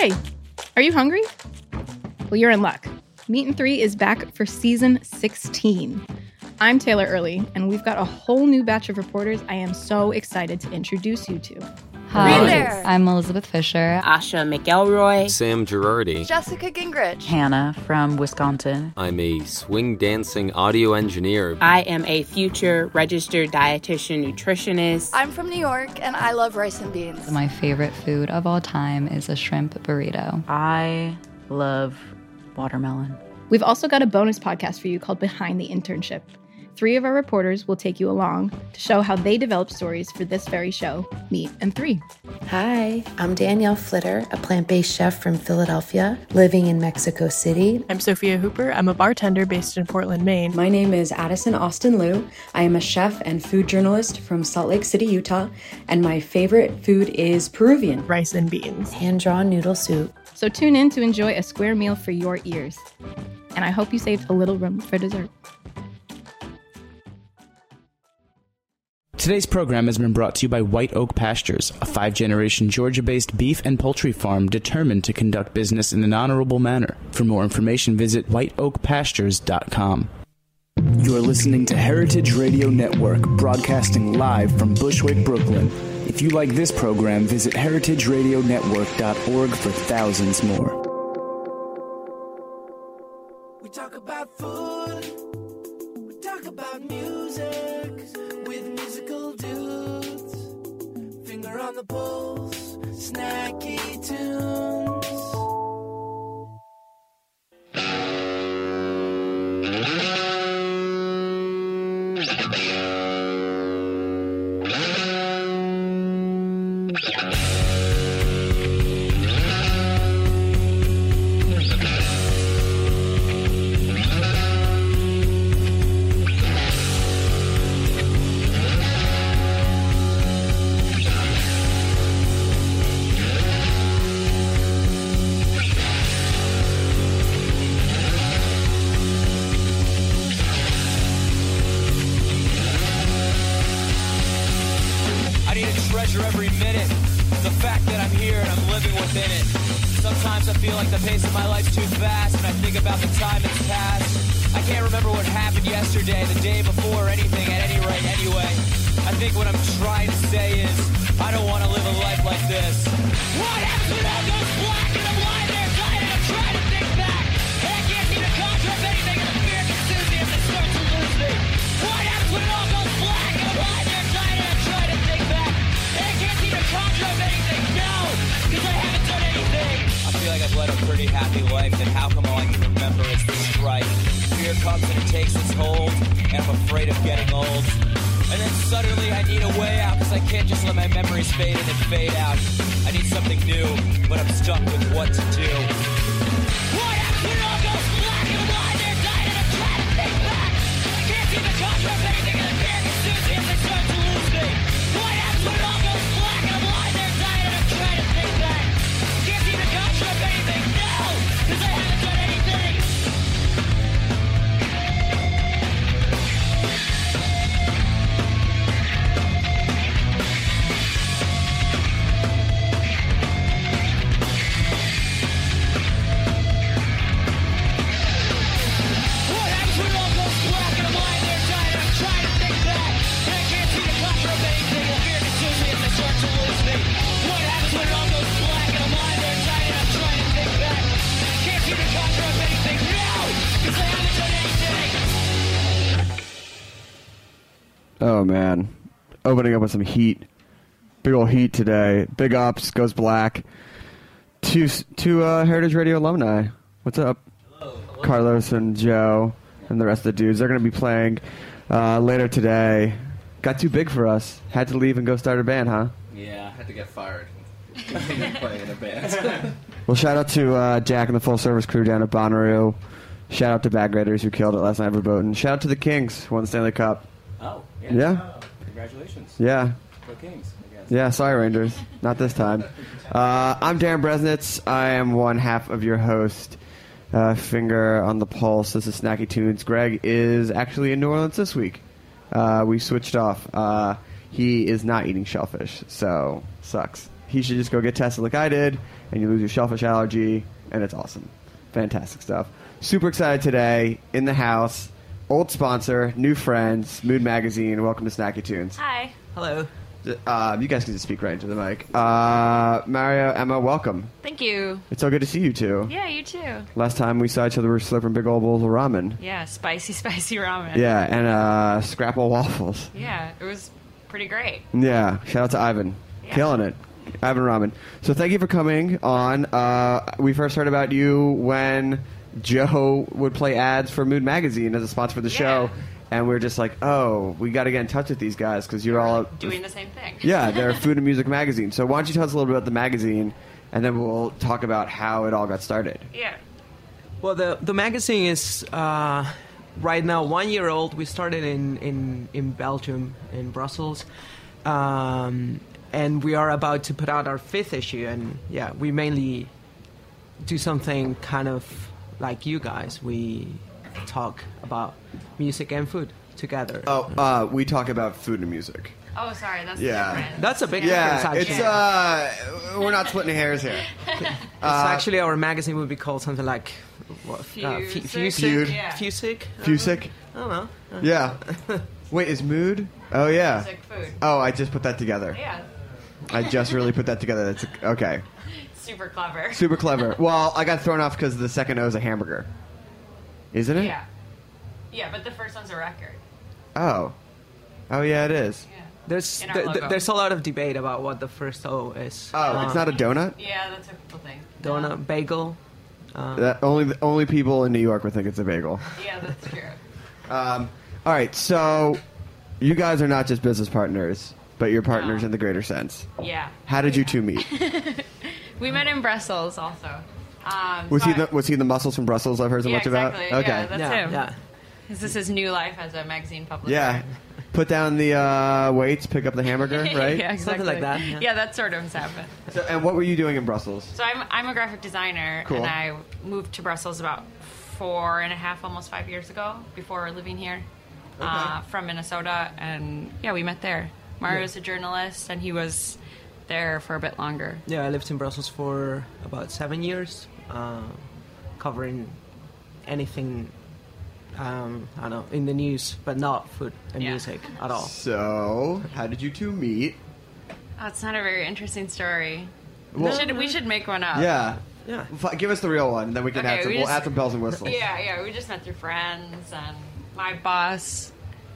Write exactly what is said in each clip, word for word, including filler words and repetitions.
Hey, are you hungry? Well, you're in luck. Meat and Three is back for season sixteen. I'm Taylor Early, and we've got a whole new batch of reporters I am so excited to introduce you to. Hi, there. I'm Elizabeth Fisher. Asha McElroy. Sam Girardi. Jessica Gingrich. Hannah from Wisconsin. I'm a swing dancing audio engineer. I am a future registered dietitian nutritionist. I'm from New York, and I love rice and beans. My favorite food of all time is a shrimp burrito. I love watermelon. We've also got a bonus podcast for you called Behind the Internship. Three of our reporters will take you along to show how they developed stories for this very show, Meat and Three. Hi, I'm Danielle Flitter, a plant-based chef from Philadelphia, living in Mexico City. I'm Sophia Hooper. I'm a bartender based in Portland, Maine. My name is Addison Austin Liu. I am a chef and food journalist from Salt Lake City, Utah, and my favorite food is Peruvian. Rice and beans. Hand-drawn noodle soup. So tune in to enjoy a square meal for your ears. And I hope you saved a little room for dessert. Today's program has been brought to you by White Oak Pastures, a five-generation Georgia-based beef and poultry farm determined to conduct business in an honorable manner. For more information, visit white oak pastures dot com. You're listening to Heritage Radio Network, broadcasting live from Bushwick, Brooklyn. If you like this program, visit heritage radio network dot org for thousands more. We talk about food, we talk about music, with musical dudes, finger on the pulse, snacky tunes. Every minute, the fact that I'm here and I'm living within it. Sometimes I feel like the pace of my life's too fast, and I think about the time that's passed. I can't remember what happened yesterday, the day before, or anything at any rate anyway. I think what I'm trying to say is, I don't want to live a life like this. What happens when all goes black and I'm lying there dying and I'm trying to think back? And I can't seem to conjure up anything and the fear consumes me as I start to lose me. What happens when it all goes black and I'm lying there dying and I'm trying to think back? And I can't seem to conjure up anything, no, because I haven't done anything. I feel like I've led a pretty happy life, and how come all I can remember is the strife? Fear comes and it takes its hold, and I'm afraid of getting old. And then suddenly I need a way out, because I can't just let my memories fade in and fade out. I need something new, but I'm stuck with what to do. What happens when it all goes black and I'm lying there dying and I'm trying to think back? I can't seem to conjure up anything and the fear consumes me as I start to lose me. What happens when it all goes black and I'm lying there dying and I'm trying to think back? I can't seem to conjure up anything, no, because I haven't done anything. Oh, man. Opening up with some heat. Big ol' heat today. Big ups, goes black. Two, two uh, Heritage Radio alumni. What's up? Hello. Hello. Carlos and Joe and the rest of the dudes. They're going to be playing uh, later today. Got too big for us. Had to leave and go start a band, huh? Yeah, had to get fired. Continue playing in a band. Well, shout out to uh, Jack and the full service crew down at Bonnaroo. Shout out to Bag Raiders who killed it last night for Verboten. Shout out to the Kings who won the Stanley Cup. Oh, yeah. Yeah. Oh, congratulations. Yeah. Go Kings, I guess. Yeah, sorry, Rangers. Not this time. Uh, I'm Darren Bresnitz. I am one half of your host. Uh, finger on the pulse. This is Snacky Tunes. Greg is actually in New Orleans this week. Uh, we switched off. Uh, he is not eating shellfish, so sucks. he should just go get tested like I did, and you lose your shellfish allergy, and it's awesome. Fantastic stuff. Super excited today, in the house, old sponsor, new friends, Mood Magazine. Welcome to Snacky Tunes. Hi. Hello. Uh, you guys can just speak right into the mic. Uh, Mario, Emma, welcome. Thank you. It's so good to see you two. Yeah, you too. Last time we saw each other, we were slurping big old bowls of ramen. Yeah, spicy, spicy ramen. Yeah, and uh, scrapple waffles. Yeah, it was pretty great. Yeah, shout out to Ivan. Yeah. Killing it. Ivan Ramen. So thank you for coming on. Uh, we first heard about you when Joe would play ads for Mood Magazine as a sponsor for the Yeah. show. And we were just like, oh, we got to get in touch with these guys because you're all... Doing the same thing. Yeah, they're a food and music magazine. So why don't you tell us a little bit about the magazine, and then we'll talk about how it all got started. Yeah. Well, the the magazine is uh, right now one year old. We started in, in, in Belgium, in Brussels. Um, and we are about to put out our fifth issue. And yeah, we mainly do something kind of like you guys. We talk about music and food together. Oh, uh, we talk about food and music. Oh, sorry, that's Yeah. different. That's a big Yeah, difference, it's, actually. uh, we're not splitting hairs here. It's Uh, actually, our magazine would be called something like... What, uh, Fusic. Fu- Fusic? Feud. Yeah. Fusic? Fusic? I don't know. Yeah. Wait, is Mood? Oh, yeah. Music, food. Oh, I just put that together. Yeah. I just really put that together. That's okay. Super clever. Super clever. Well, I got thrown off because the second O is a hamburger. Isn't it? Yeah. Yeah, but the first one's a record. Oh. Oh, yeah, it is. Yeah. There's In our th- logo. th- there's a lot of debate about what the first O is. Oh, it's not a donut? Yeah, that's a cool thing. Donut, bagel. Um, That only only people in New York would think it's a bagel. Yeah, that's true. Um, all right, so you guys are not just business partners, but you're partners No. in the greater sense. Yeah. How did you two meet? We met in Brussels also. Um, Was so he I- the was he the muscles from Brussels I've heard so yeah, much exactly. about? Okay. Yeah, that's yeah, him. yeah. This is his new life as a magazine publisher. Yeah. Put down the uh, weights, pick up the hamburger, right? yeah, exactly. Something like that, yeah. Yeah, that sort of has happened. So, and what were you doing in Brussels? So I'm I'm a graphic designer, Cool. and I moved to Brussels about four and a half, almost five years ago, before living here, uh, from Minnesota, and yeah, we met there. Mario's a journalist, and he was there for a bit longer. Yeah, I lived in Brussels for about seven years, uh, covering anything, um, I don't know, in the news, but not food and Yeah. music at all. So, how did you two meet? Oh, it's not a very interesting story. Well- we should we should make one up. Yeah. Yeah. F- Give us the real one, and then we can Okay, add some, we we'll just- add some bells and whistles. Yeah, yeah, we just met through friends, and my boss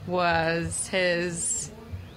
was his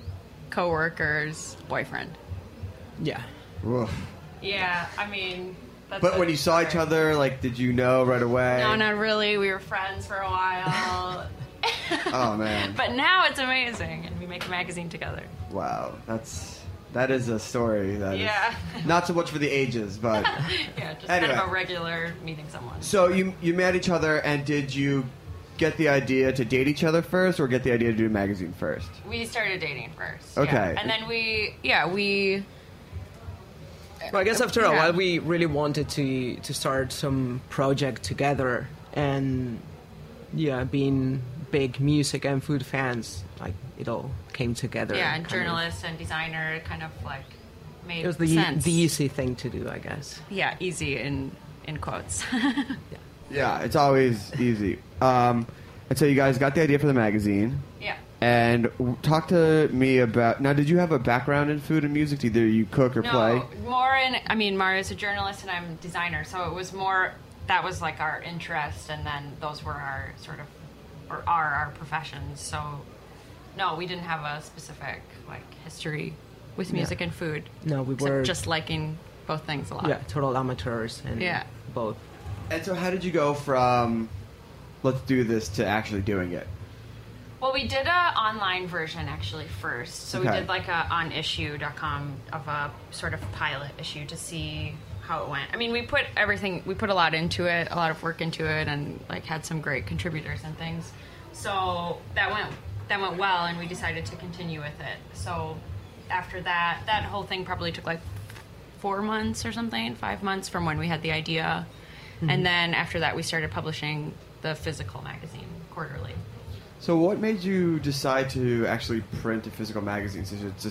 coworker's boyfriend. Yeah. Oof. Yeah, I mean, that's But a when you saw each story. other, like, did you know right away? No, not really. We were friends for a while. Oh, man. But now it's amazing, and we make a magazine together. Wow. That's... That is a story that is Yeah. not so much for the ages, but... Yeah, just Anyway. kind of a regular meeting someone. So you you met each other, and did you get the idea to date each other first, or get the idea to do a magazine first? We started dating first. Okay. Yeah. And then we, yeah, we... Well, I guess after a Yeah. while, we really wanted to to start some project together, and yeah, being big music and food fans, like it all came together. Yeah, and kind of. journalist and designer kind of like made It was the sense. the easy thing to do, I guess. Yeah, easy in in quotes. Yeah, it's always easy. Um, and so you guys got the idea for the magazine. Yeah. And w- talk to me about... Now, did you have a background in food and music? Either you cook or no, play? more in. I mean, Mario's a journalist and I'm a designer, so it was more. That was like our interest, and then those were our sort of, or are our professions. So, no, we didn't have a specific like history with music Yeah. and food. No, we except were- just liking both things a lot. Yeah, total amateurs and Yeah. both. And so how did you go from, let's do this, to actually doing it? Well, we did a online version actually first. So we Okay. did like a on issue dot com of a sort of pilot issue to see how it went. I mean, we put everything, we put a lot into it, a lot of work into it, and like had some great contributors and things. So that went that went well, and we decided to continue with it. So after that, that whole thing probably took like four months or something, five months from when we had the idea. Mhm. And then after that, we started publishing the physical magazine quarterly. So what made you decide to actually print a physical magazine? Since it's just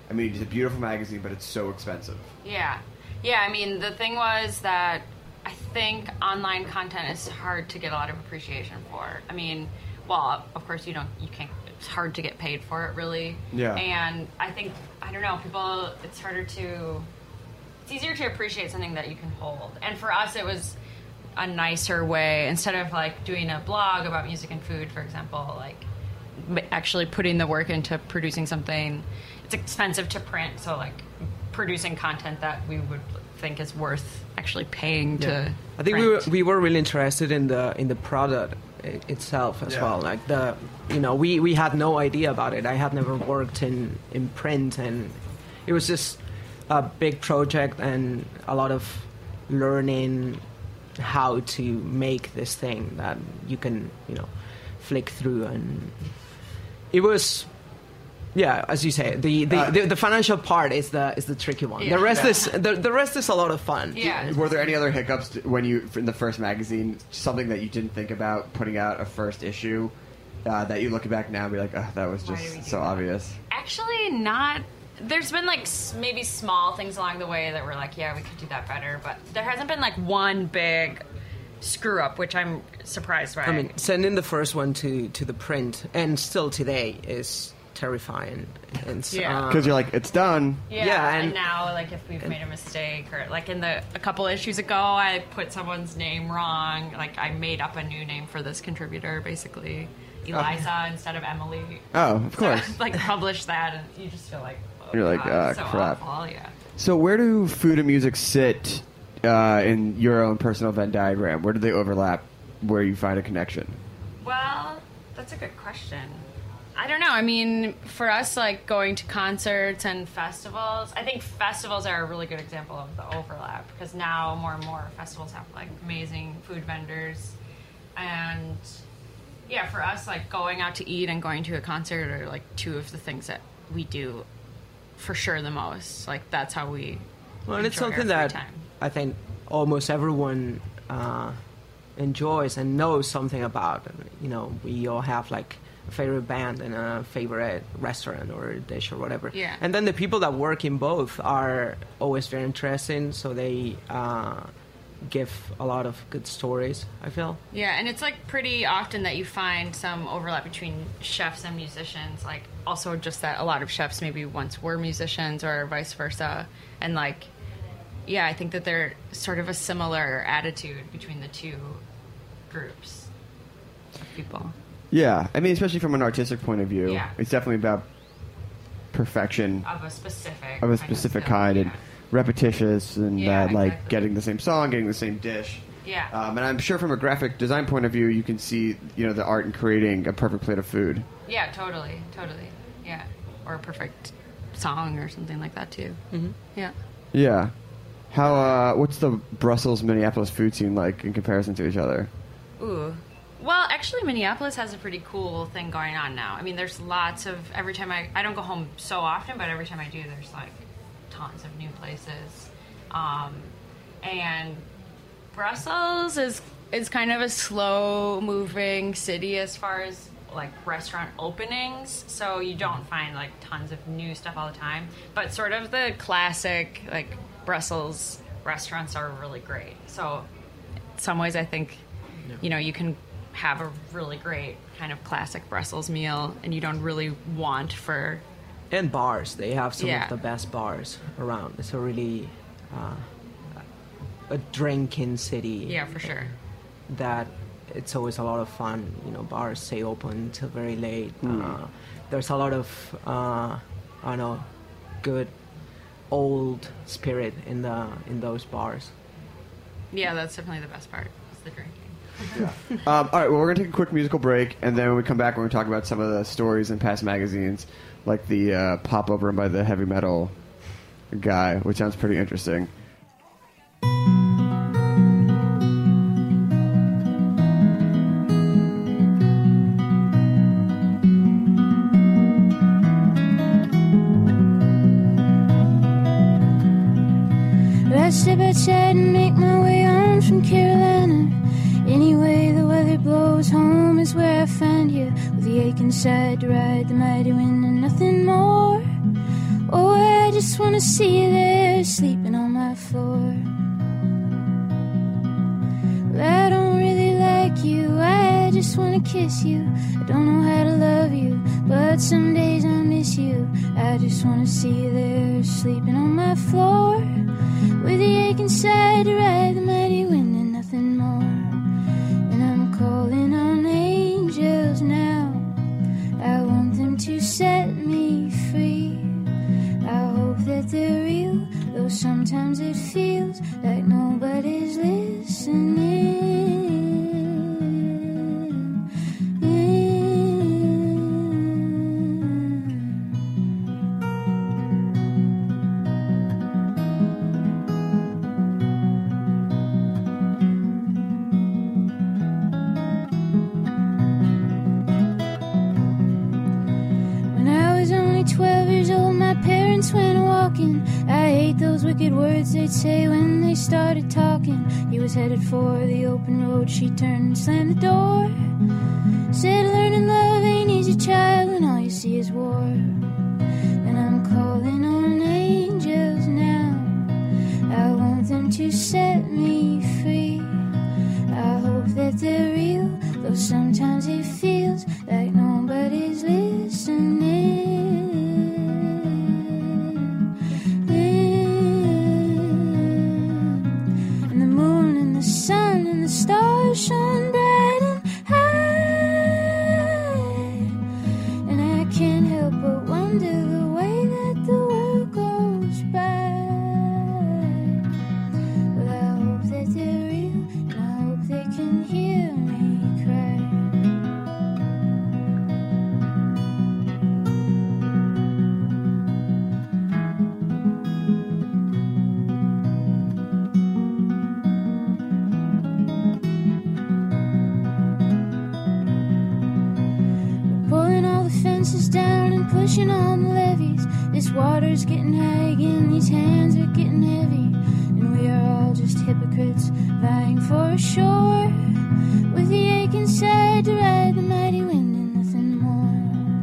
I mean, it's a beautiful magazine, but it's so expensive. Yeah. Yeah, I mean, the thing was that I think online content is hard to get a lot of appreciation for. I mean, well, of course you don't, you can't, it's hard to get paid for it, really. Yeah. And I think, I don't know, people, it's harder to, it's easier to appreciate something that you can hold. And for us, it was a nicer way, instead of like doing a blog about music and food, for example, like actually putting the work into producing something. It's expensive to print, so like producing content that we would think is worth actually paying Yeah. to I think print. we were we were really interested in the in the product i- itself as Yeah. well. Like the you know we, we had no idea about it. I had never worked in, in print, and it was just a big project and a lot of learning how to make this thing that you can you know flick through, and it was. Yeah, as you say, the the, Uh, the the financial part is the is the tricky one. Yeah. The rest Yeah. is the, the rest is a lot of fun. Yeah. Were there any other hiccups t- when you in the first magazine? Something that you didn't think about putting out a first issue uh, that you look back now and be like, oh, that was Why did we just do so that? obvious. Actually, not. There's been like s- maybe small things along the way that were like, yeah, we could do that better, but there hasn't been like one big screw up, which I'm surprised by. I mean, sending the first one to, to the print, and still today, is terrifying. And s- Yeah. uh, Because you're like, it's done. Yeah, Yeah, and, and- now like if we've made a mistake, or like in the a couple issues ago, I put someone's name wrong. Like I made up a new name for this contributor, basically Eliza instead of Emily. Oh, of So, course. like publish that, and you just feel like oh, You're like, God, ah, it's so crap. awful. Yeah. So where do food and music sit uh, in your own personal Venn diagram? Where do they overlap? Where you find a connection? Well, that's a good question. I don't know. I mean, for us, like going to concerts and festivals, I think festivals are a really good example of the overlap, because now more and more festivals have like amazing food vendors. And yeah, for us, like going out to eat and going to a concert are like two of the things that we do for sure the most. Like that's how we well, and it's enjoy our something free that time. I think almost everyone uh, enjoys and knows something about. You know, we all have like a favorite band and a favorite restaurant or dish or whatever. Yeah. And then the people that work in both are always very interesting, so they uh, give a lot of good stories, I feel. Yeah, and it's like pretty often that you find some overlap between chefs and musicians. Like also just that a lot of chefs maybe once were musicians or vice versa. And like, yeah, I think that they're sort of a similar attitude between the two groups of people. Yeah, I mean, especially from an artistic point of view, Yeah. it's definitely about perfection Of a specific of a kind specific skill, kind yeah. and repetitious and Yeah, uh, like exactly. getting the same song, getting the same dish. Yeah. Um, and I'm sure from a graphic design point of view, you can see you know the art in creating a perfect plate of food. Yeah, totally, totally. Yeah. Or a perfect song or something like that too. Mm-hmm. Yeah. Yeah. How? Uh, what's the Brussels Minneapolis food scene like in comparison to each other? Ooh. Well, actually, Minneapolis has a pretty cool thing going on now. I mean, there's lots of, every time I, I don't go home so often, but every time I do, there's like tons of new places. Um, and Brussels is, is kind of a slow moving city as far as like restaurant openings. So you don't find like tons of new stuff all the time, but sort of the classic like Brussels restaurants are really great. So in some ways, I think, you know, you can have a really great kind of classic Brussels meal, and you don't really want for... And bars. They have some Yeah. of the best bars around. It's a really uh, a drinking city. Yeah, for sure. That it's always a lot of fun. You know, bars stay open till very late. Mm. Uh, there's a lot of uh, I don't know, good old spirit in the in those bars. Yeah, that's definitely the best part, is the drinking. Um, all right, well, we're going to take a quick musical break, and then when we come back, we're going to talk about some of the stories in past magazines, like the uh, pop-up run by the heavy metal guy, which sounds pretty interesting. I step outside and make my way on from Carolina. Anyway, the weather blows, home is where I find you. With the ache inside to ride the mighty wind and nothing more. Oh, I just wanna see you there sleeping on my floor. I don't really like you, I just wanna kiss you. I don't know how to love you, but some days I miss you. I just wanna see you there sleeping on my floor, with the ache inside to ride the mighty wind and nothing more. And I'm calling on angels now, I want them to set me free. I hope that they're real, though sometimes it feels like nobody's listening. Went walking, I hate those wicked words they'd say when they started talking. He was headed for the open road, she turned and slammed the door. Said learning love ain't easy, child, when all you see is war. And I'm calling on angels now, I want them to set me free. I hope that they're real, though sometimes it feels like nobody's listening. Stars shone bright and high, and I can't help but wonder the way that the world goes by. Well, I hope that they're real, and I hope they can hear me cry. Down and pushing on the levees. This water's getting high again, these hands are getting heavy, and we are all just hypocrites vying for a shore, with the ache inside to ride the mighty wind and nothing more.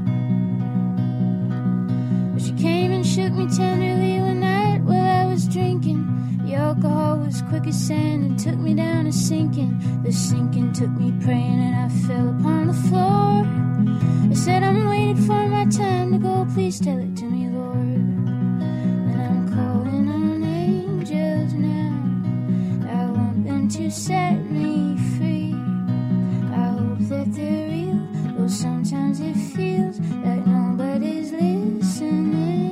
But she came and shook me tenderly one night while I was drinking. The alcohol was quick as sand and took me down a sinking. The sinking took me praying and I fell upon the floor. I said I'm waiting for my time to go, please tell it to me, Lord. And I'm calling on angels now, I want them to set me free. I hope that they're real, though sometimes it feels like nobody's listening.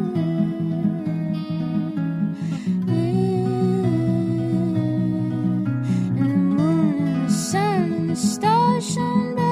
And the moon and the sun and the stars shine bright.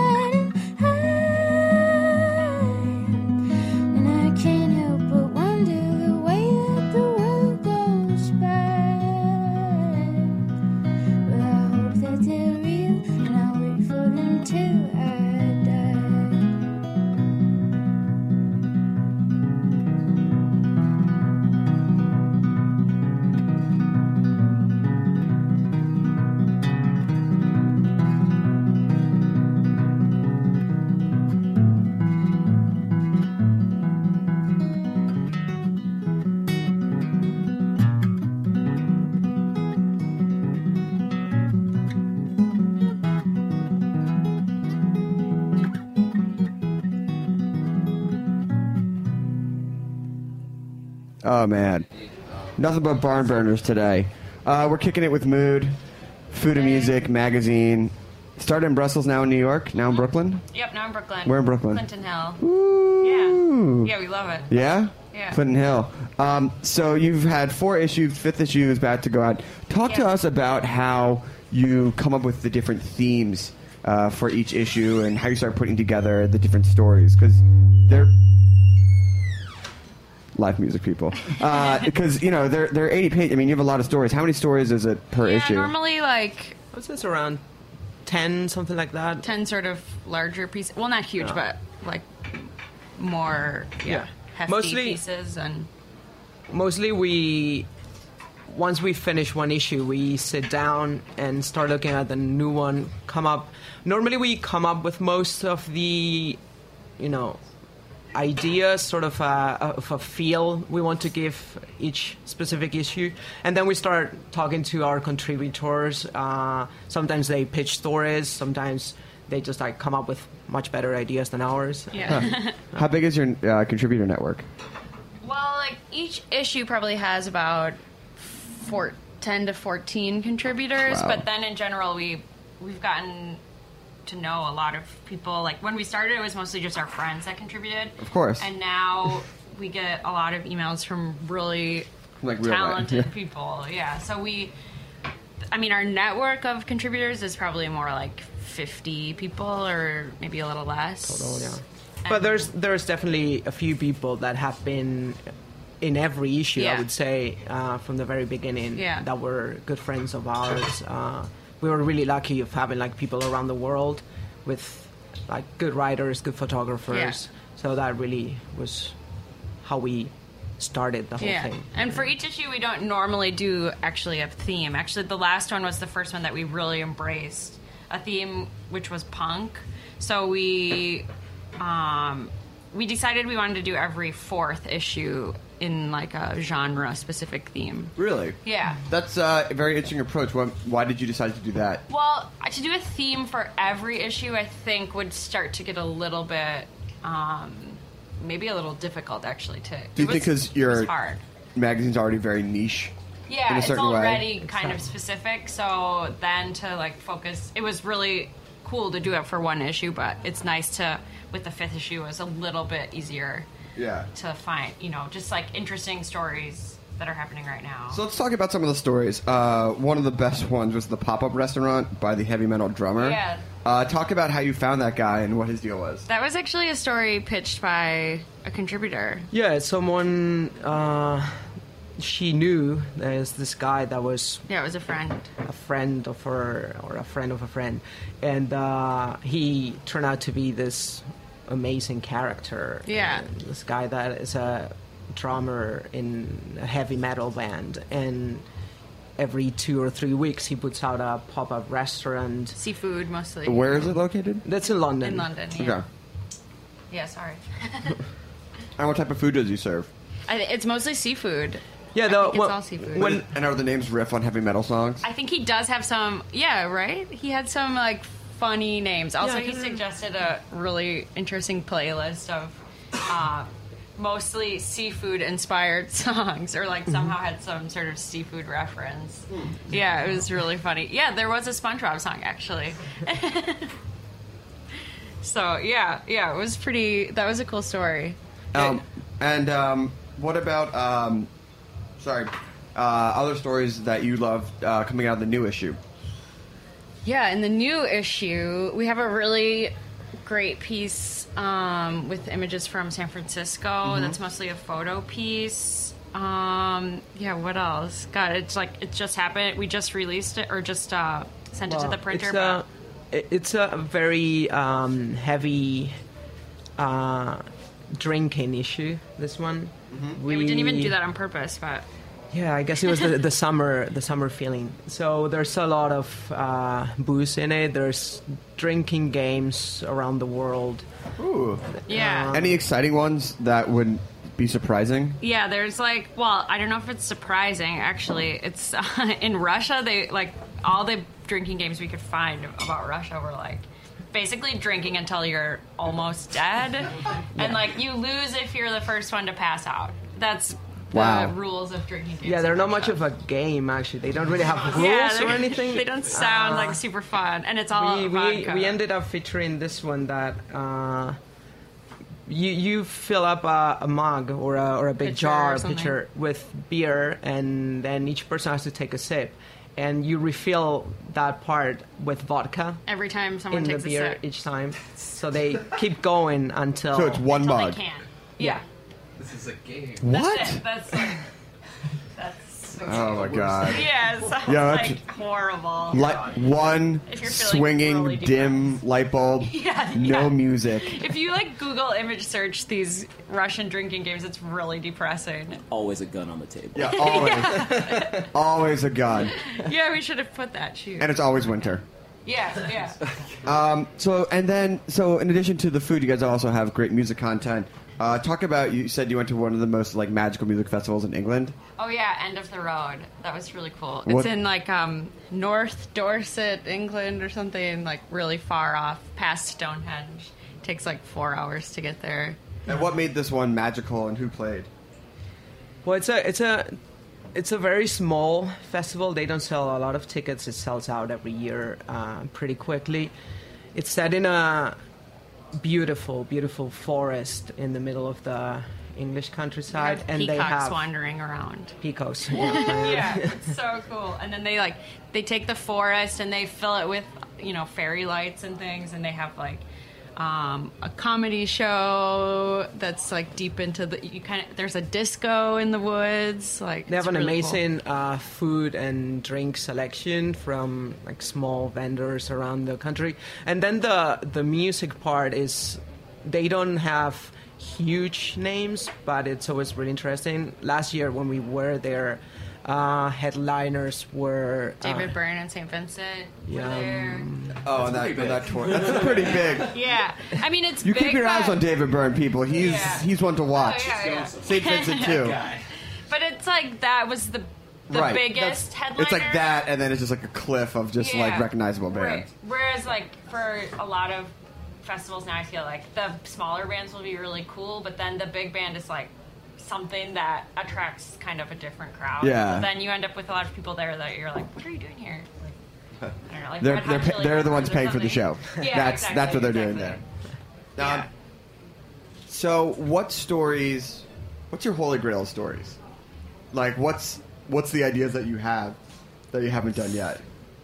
Oh, man. Nothing but barn burners today. Uh, we're kicking it with Mood, Food and Music magazine. Started in Brussels, now in New York, now in Brooklyn? Yep, now in Brooklyn. Where in Brooklyn? Clinton Hill. Ooh. Yeah. Yeah, we love it. Yeah? Yeah. Clinton Hill. Um, so you've had four issues. Fifth issue is about to go out. Talk yeah. to us about how you come up with the different themes uh, for each issue and how you start putting together the different stories. Because they're... Live music people. Because, uh, you know, they're, they're eighty pages. I mean, you have a lot of stories. How many stories is it per yeah, issue? Normally, like... What's this, around ten, something like that? ten sort of larger pieces. Well, not huge, yeah. but, like, more, yeah, yeah. hefty mostly, pieces. And mostly we... Once we finish one issue, we sit down and start looking at the new one, come up... Normally we come up with most of the, you know... ideas, sort of a, of a feel we want to give each specific issue. And then we start talking to our contributors. Uh, sometimes they pitch stories. Sometimes they just like come up with much better ideas than ours. Yeah. Huh. How big is your uh, contributor network? Well, like each issue probably has about four, ten to fourteen contributors, Wow. but then in general we we've gotten to know a lot of people. Like when we started, it was mostly just our friends that contributed. Of course. And now we get a lot of emails from really Like real life. talented Yeah. people. Yeah. So we, I mean, our network of contributors is probably more like fifty people or maybe a little less. Total, yeah. But there's there's definitely a few people that have been in every issue, Yeah. I would say, uh, from the very beginning, Yeah. that were good friends of ours. Uh, we were really lucky of having like people around the world with like good writers, good photographers. Yeah. So that really was how we started the whole Yeah. thing. And for each issue, we don't normally do actually a theme. Actually, the last one was the first one that we really embraced, a theme which was punk. So we um, we decided we wanted to do every fourth issue in like a genre specific theme. Really? Yeah. That's uh, a very interesting approach. Why, why did you decide to do that? Well, to do a theme for every issue, I think would start to get a little bit, um, maybe a little difficult actually. To Do you it think was- because it your was hard. magazine's already very niche? Yeah, in a it's certain way? already kind of specific. So then to like focus, it was really cool to do it for one issue, but it's nice to with the fifth issue it was a little bit easier. Yeah. To find, you know, just like interesting stories that are happening right now. So let's talk about some of the stories. Uh, one of the best ones was the pop-up restaurant by the heavy metal drummer. Yeah. Uh, talk about how you found that guy and what his deal was. That was actually a story pitched by a contributor. Yeah, someone uh, she knew there's this guy that was Yeah, it was a friend. a friend of her or a friend of a friend, and uh, he turned out to be this amazing character. Yeah. Uh, this guy that is a drummer in a heavy metal band, and every two or three weeks he puts out a pop-up restaurant. Seafood mostly. Where is it located? That's in London. In London, yeah. Okay. Yeah, sorry. And what type of food does he serve? I, it's mostly seafood. Yeah, I the, think it's well, all seafood. When, and are the names riff on heavy metal songs? I think he does have some. Yeah, right. He had some like funny names. Also, Yeah, he yeah. suggested a really interesting playlist of uh, mostly seafood-inspired songs, or like somehow had some sort of seafood reference. Yeah, it was really funny. Yeah, there was a SpongeBob song actually. So yeah, yeah, it was pretty. That was a cool story. Um, and um, what about, um, sorry, uh, other stories that you love uh, coming out of the new issue? Yeah, in the new issue, we have a really great piece um, with images from San Francisco. Mhm. That's mostly a photo piece. Um, yeah, what else? God, it's like it just happened. We just released it or just uh, sent it to Well, the printer. It's but a, it- it's a very um, heavy uh, drinking issue. This one. yeah, we didn't even do that on purpose, but Yeah, I guess it was the, the summer, the summer feeling. So there's a lot of uh, booze in it. There's drinking games around the world. Ooh. Yeah. Um, Any exciting ones that would be surprising? yeah, there's like, well, I don't know if it's surprising. Actually, it's uh, in Russia. They like all the drinking games we could find about Russia were like basically drinking until you're almost dead, and like you lose if you're the first one to pass out. That's the Wow. rules of drinking games. Yeah, they're in not Russia. much of a game actually. They don't really have rules Yeah, or they're- anything. They don't sound Uh, like super fun, and it's all we, we, vodka. we ended up featuring this one that uh, you you fill up a, a mug or a, or a big Pitcher jar or something. pitcher with beer, and then each person has to take a sip, and you refill that part with vodka Every time someone in takes the a beer sip. each time. So they keep going until So it's one Until mug. they can. Yeah. This is a game. What? That's it. That's like, that's so Oh my god. Yeah, it sounds Yeah, that's- like horrible. Like one If you're feeling swinging really dim light bulb, Yeah, no yeah. music. If you like Google image search these Russian drinking games, it's really depressing. Always a gun on the table. Yeah, always, always a gun, Yeah, we should have put that. Shoot. and it's always winter. Yeah, yeah. Um, so and then so in addition to the food, you guys also have great music content. Uh, talk about, you said you went to one of the most like magical music festivals in England. Oh yeah, End of the Road. That was really cool. What- It's in like um, North Dorset, England, or something like really far off, past Stonehenge. It takes like four hours to get there. And what made this one magical, and who played? Well, it's a it's a it's a very small festival. They don't sell a lot of tickets. It sells out every year uh, pretty quickly. It's set in a beautiful, beautiful forest in the middle of the English countryside, They have and they peacocks have wandering around. peacocks. Yeah, it's so cool. And then they like they take the forest and they fill it with, you know, fairy lights and things, and they have like um, a comedy show that's like deep into the. You kind of there's a disco in the woods. Like They have it's an really amazing uh, food and drink selection from like small vendors around the country, and then the the music part is they don't have huge names, but it's always really interesting. Last year when we were there, uh, headliners were cool. David uh, Byrne and Saint Vincent were yeah, there. Oh, on that, on that tour. That's pretty big. Yeah, I mean it's You big, keep your eyes but- on David Byrne, people. He's Yeah. he's one to watch. Oh, yeah, yeah. Saint Vincent too. But it's like that was the the Right. biggest That's- headliner. It's like that, and then it's just like a cliff of just Yeah. like recognizable bands. Right. Whereas like for a lot of festivals now, I feel like the smaller bands will be really cool, but then the big band is like something that attracts kind of a different crowd. Yeah. So then you end up with a lot of people there that you're like, what are you doing here? Like, I don't know, like They're Red Hot they're, pa- Chili they're the Peppers ones or paying for the show. something. Yeah, that's exactly, that's what they're doing exactly. there. Um, So, what stories? What's your holy grail stories? Like, what's what's the ideas that you have that you haven't done yet?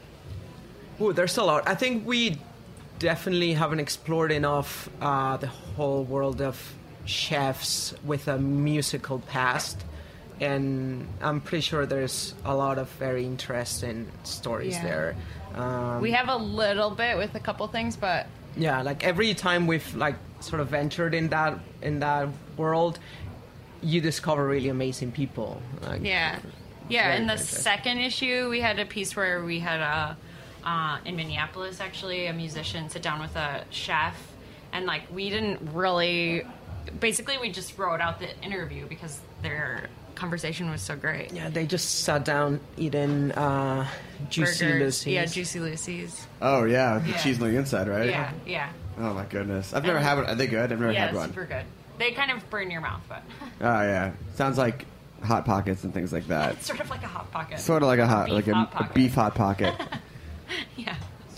Ooh, there's a lot. I think we definitely haven't explored enough uh, the whole world of chefs with a musical past, and I'm pretty sure there's a lot of very interesting stories Yeah. there. Um, We have a little bit with a couple things, but yeah, like every time we've like sort of ventured in that in that world, you discover really amazing people. Like, yeah, yeah. very In the interesting. second issue, we had a piece where we had a uh, in Minneapolis actually a musician sit down with a chef, and like we didn't really. Basically, we just wrote out the interview because their conversation was so great. Yeah, they just sat down eating uh, Juicy Burgers. Lucy's. Yeah, Juicy Lucy's. Oh yeah, with the Yeah. cheese on the inside, right? Yeah, yeah. Oh my goodness, I've never And- had one. Are they good? I've never yeah, had one. super good. They kind of burn your mouth, but Oh yeah, sounds like hot pockets and things like that. it's sort of like a hot pocket. Sort of like a hot, Beef like a, hot a pocket. beef hot pocket. Yeah.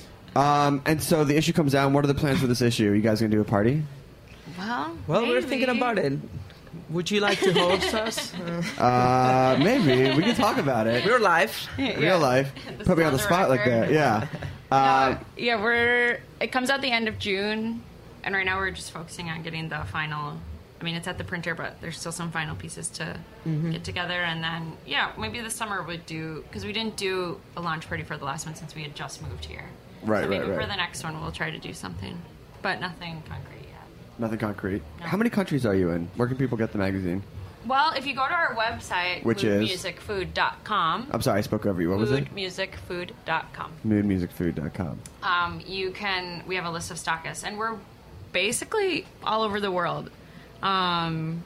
Um, and so the issue comes down. What are the plans for this issue? You guys gonna do a party? Well, Well, we're maybe. thinking about it. Would you like to host us? Uh, maybe we can talk about it. We're live. Yeah. Real life. This Put me is on the the spot like record. that. Yeah. Uh, Yeah, we're. It comes out the end of June, and right now we're just focusing on getting the final. I mean, it's at the printer, but there's still some final pieces to Mhm. get together, and then yeah, maybe this summer we'd do because we didn't do a launch party for the last one since we had just moved here. Right, so maybe right, for right. the next one we'll try to do something, but nothing concrete yet. Nothing concrete. No. How many countries are you in? Where can people get the magazine? Well, if you go to our website, Which is? mood music food dot com, I'm sorry, I spoke over you. What was it? mood music food dot com. mood music food dot com. Um, you can. We have a list of stockists, and we're basically all over the world. Um,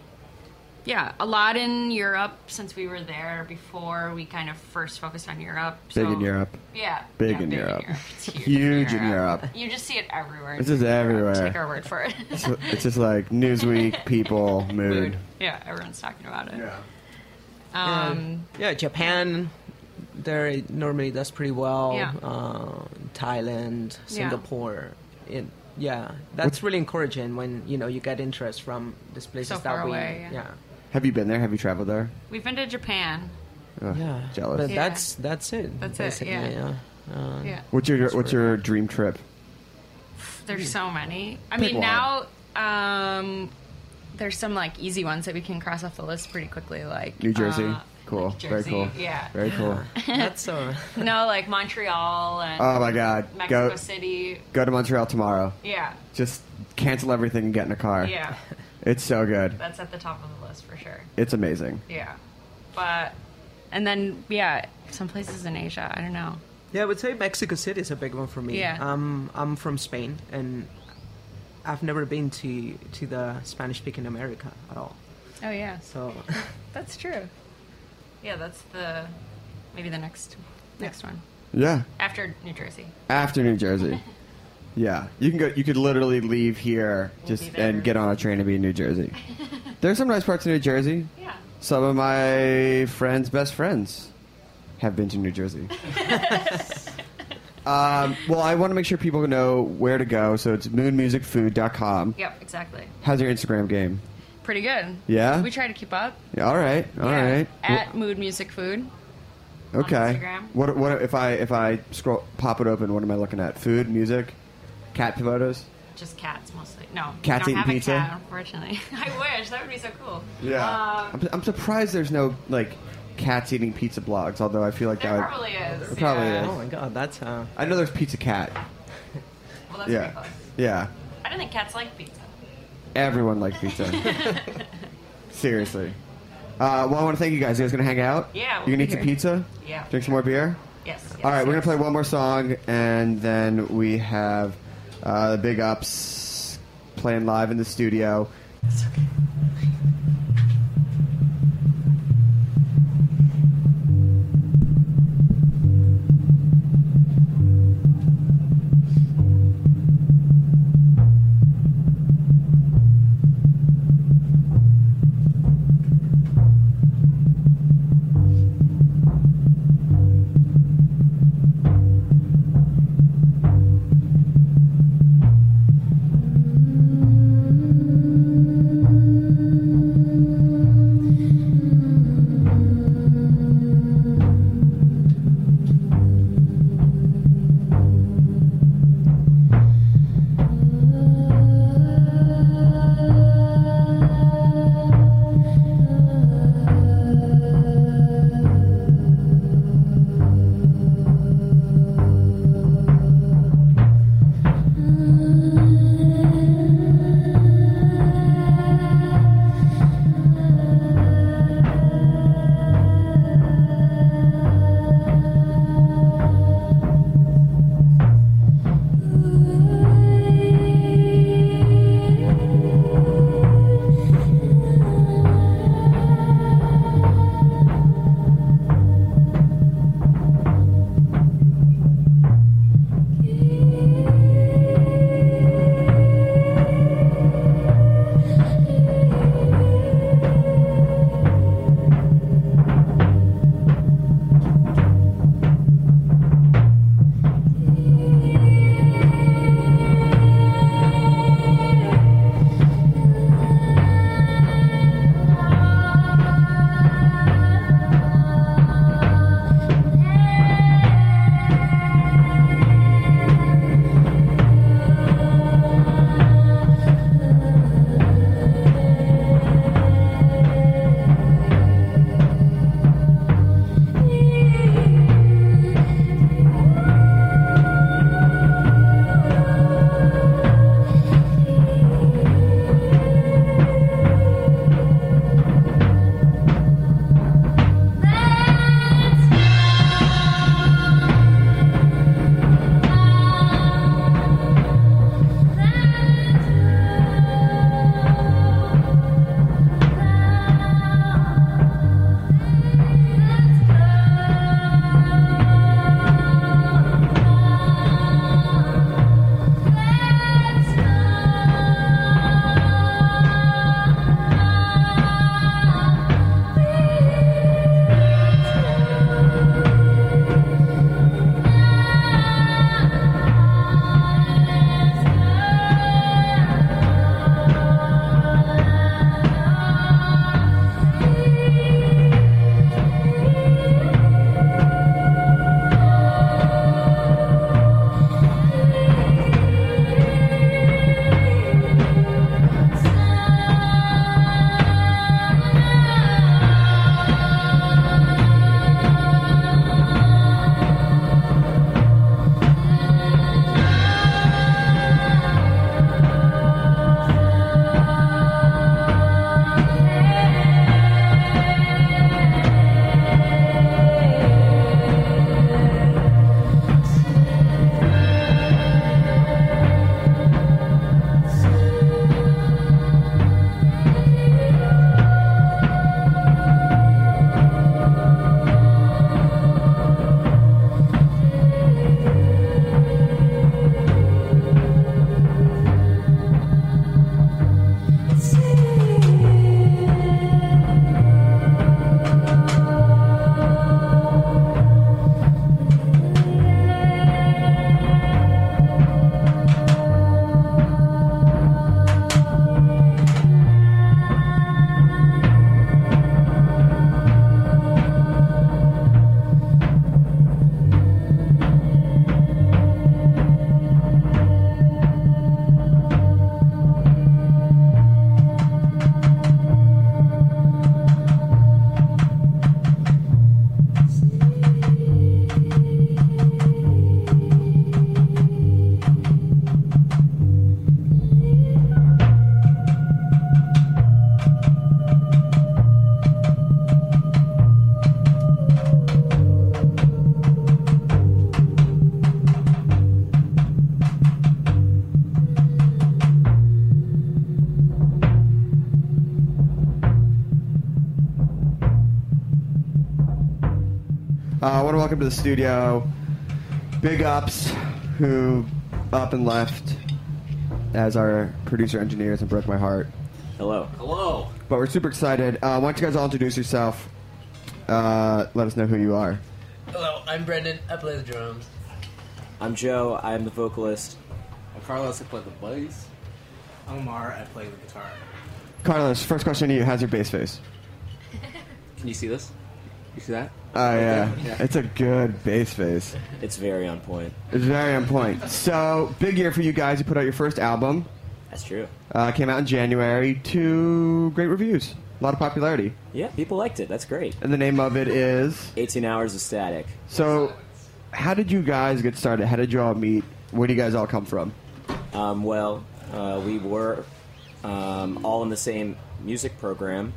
yeah, a lot in Europe since we were there before. We kind of first focused on Europe. Big so- in Europe. Yeah, Big yeah, in big Europe. It's huge, Huge in Europe. You just see it everywhere. It's just everywhere. Take our word for it. It's, it's just like Newsweek, People, Mood. Yeah, everyone's talking about it. Yeah. Um, yeah, Japan. There it normally does pretty well. Yeah. Uh, Thailand, Yeah. Singapore. It, yeah, that's really encouraging when you know you get interest from these places So that far we. away, yeah. Have you been there? Have you traveled there? We've been to Japan. Ugh, Yeah, Jealous. But Yeah. that's that's it. That's it, basically, yeah. yeah. Uh, Yeah. What's your that's What's where- your dream trip? There's so many. I Pick mean, one. now um, there's some like easy ones that we can cross off the list pretty quickly, like New Jersey. uh, cool. like Very Jersey, cool. yeah. Very cool. That's so. no, like Montreal and Oh my God. Mexico Go City. Go to Montreal tomorrow. Yeah, Just cancel everything and get in a car. yeah, It's so good. that's at the top of the list for sure. It's amazing. Yeah, but and then yeah, some places in Asia. I don't know. Yeah, I would say Mexico City is a big one for me. Yeah. Um, I'm from Spain, and I've never been to to the Spanish-speaking America at all. Oh yeah. So that's true. Yeah, that's the maybe the next next one. Yeah. After New Jersey. After New Jersey. Yeah, you can go. You could literally leave here We'll just be there. and get on a train and be in New Jersey. There's some nice parts of New Jersey. Yeah. Some of my friends' best friends have been to New Jersey. um, well, I want to make sure people know where to go, so it's moon music food dot com. Yep, exactly. How's your Instagram game? Pretty good. Yeah? We try to keep up. Yeah, all right, all right. At Mood Music Food. Okay. Instagram. What what if I if I scroll pop it open? What am I looking at? Food, music, cat photos. Just cats mostly. No, Cats we eating don't have pizza? a cat, unfortunately. I wish that would be so cool. Yeah. Um, I'm, I'm surprised there's no like cats eating pizza blogs. Although I feel like There that would- probably is, There probably yeah. is. Oh my god, that's uh. I know there's Pizza Cat. well, that's yeah. pretty close. Yeah. I don't think cats like pizza. Everyone likes pizza. Seriously. Uh, well, I want to thank you guys. You guys gonna hang out? Yeah, we'll You gonna be eat some here. pizza? Yeah. Drink some more beer? Yes. yes All right, we're yes. gonna play one more song, and then we have uh, the Big Ups playing live in the studio. Mm-hmm. I want to welcome to the studio Big Ups, who up and left as our producer engineers and broke my heart. Hello. Hello. But we're super excited. Uh, why don't you guys all introduce yourself? Uh, let us know who you are. Hello, I'm Brendan. I play the drums. I'm Joe. I'm the vocalist. I'm Carlos. I play the bass. I'm Omar. I play the guitar. Carlos, first question to you. How's your bass face? Can you see this? You see that? Oh, uh, yeah. yeah. It's a good bass face. It's very on point. It's very on point. So, big year for you guys. You put out your first album. That's true. Uh, came out in January. Two great reviews. A lot of popularity. Yeah, people liked it. That's great. And the name of it is? eighteen Hours of Static. So, how did you guys get started? How did you all meet? Where do you guys all come from? Um, well, uh, we were um, all in the same music program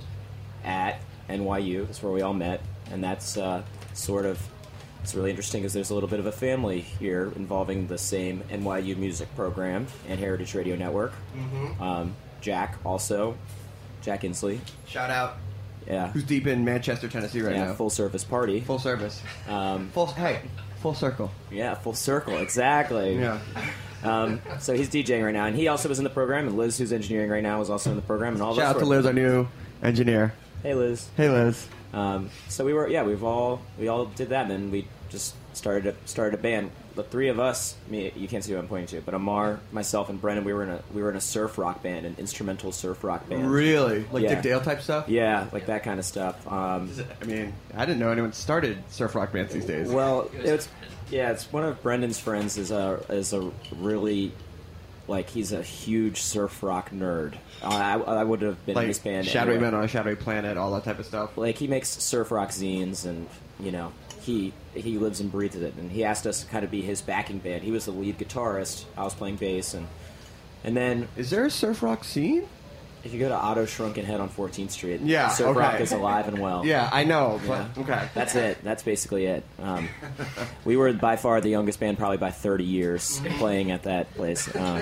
at N Y U. That's where we all met. And that's uh, sort of, it's really interesting because there's a little bit of a family here involving the same N Y U music program and Heritage Radio Network. Mm-hmm. Um, Jack also, Jack Inslee. Shout out. Yeah. Who's deep in Manchester, Tennessee right yeah, now. Full service party. Full service. Um, full, hey, full circle. Yeah, full circle, exactly. Yeah. Um, so he's DJing right now, and he also was in the program, and Liz, who's engineering right now, was also in the program, and all Shout out to Liz, our new engineer. Hey, Liz. Hey, Liz. Um, so we were, yeah, we've all, we all did that, and then we just started a, started a band. The three of us, me, you can't see who I'm pointing to, but Amar, myself, and Brendan, we were in a, we were in a surf rock band, an instrumental surf rock band. Really? Like yeah. Dick Dale type stuff? Yeah, like that kind of stuff. Um, I mean, I didn't know anyone started surf rock bands these days. Well, it's, yeah, it's one of Brendan's friends is a, is a really, like, he's a huge surf rock nerd. Uh, I, I would have been like in this band. Shadowy anyway. Men on a Shadowy Planet, all that type of stuff. Like, he makes surf rock zines, and, you know, he he lives and breathes it. And he asked us to kind of be his backing band. He was the lead guitarist. I was playing bass, and and then is there a surf rock scene? If you go to Otto Shrunken Head on fourteenth Street, yeah, surf okay. rock is alive and well. Yeah, I know. Yeah. But, okay, that's it. That's basically it. Um, we were by far the youngest band, probably by thirty years, playing at that place. Um,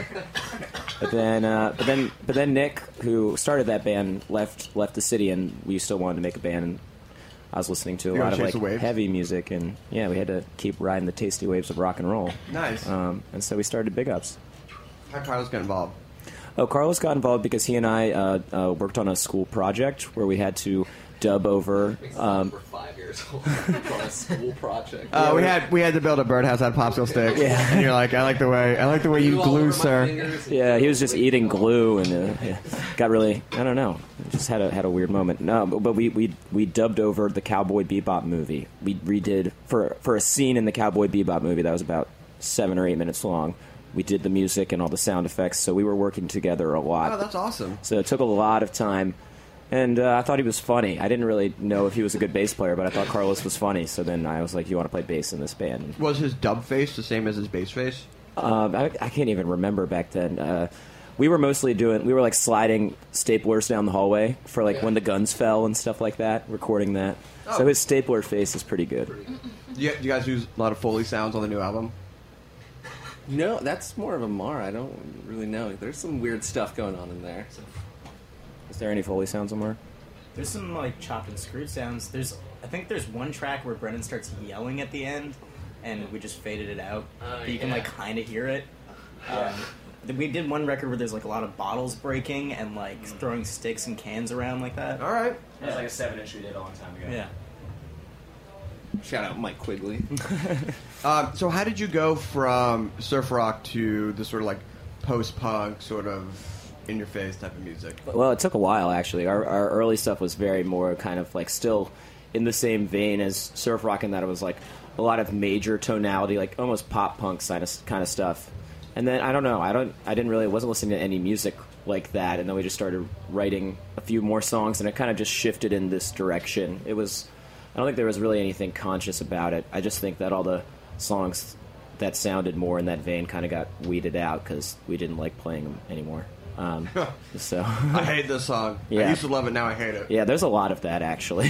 but then, uh, but then, but then Nick, who started that band, left left the city, and we still wanted to make a band. And I was listening to a you lot of like waves? heavy music, and yeah, we had to keep riding the tasty waves of rock and roll. Nice. Um, and so we started Big Ups. How did Carlos get involved? Oh, Carlos got involved because he and I uh, uh, worked on a school project where we had to dub over. Um, We're five years old on a school project. Uh, we had we had to build a birdhouse out of popsicle sticks. Yeah. And you're like, I like the way I like the way you glue, sir. Yeah, he was just eating glue and uh, yeah, got really, I don't know, just had a had a weird moment. No, but, but we, we we dubbed over the Cowboy Bebop movie. We redid for for a scene in the Cowboy Bebop movie that was about seven or eight minutes long. We did the music and all the sound effects, so we were working together a lot. Oh, that's awesome. So it took a lot of time, and uh, I thought he was funny. I didn't really know if he was a good bass player, but I thought Carlos was funny, so then I was like, you want to play bass in this band? Was his dub face the same as his bass face? Um, I, I can't even remember back then. Uh, we were mostly doing, we were like sliding staplers down the hallway for like yeah. when the guns fell and stuff like that, recording that. Oh. So his stapler face is pretty good. Do you, do you guys use a lot of Foley sounds on the new album? No, that's more of a Mar. I don't really know. There's some weird stuff going on in there. Is there any Foley sounds somewhere? There's some like chopped and screwed sounds. There's, I think there's one track where Brendan starts yelling at the end, and we just faded it out. Uh, but you yeah. can like kind of hear it. Um, we did one record where there's like a lot of bottles breaking and like mm. throwing sticks and cans around like that. All right. It was like a seven inch we did a long time ago. Yeah. Shout out Mike Quigley. uh, so how did you go from surf rock to the sort of like post-punk sort of in-your-face type of music? Well, it took a while, actually. Our, our early stuff was very more kind of like still in the same vein as surf rock in that it was like a lot of major tonality, like almost pop-punk kind of, kind of stuff. And then, I don't know, I don't, I didn't really, wasn't listening to any music like that, and then we just started writing a few more songs, and it kind of just shifted in this direction. It was... I don't think there was really anything conscious about it. I just think that all the songs that sounded more in that vein kind of got weeded out because we didn't like playing them anymore. Um, so I hate this song. Yeah. I used to love it, now I hate it. Yeah, there's a lot of that, actually.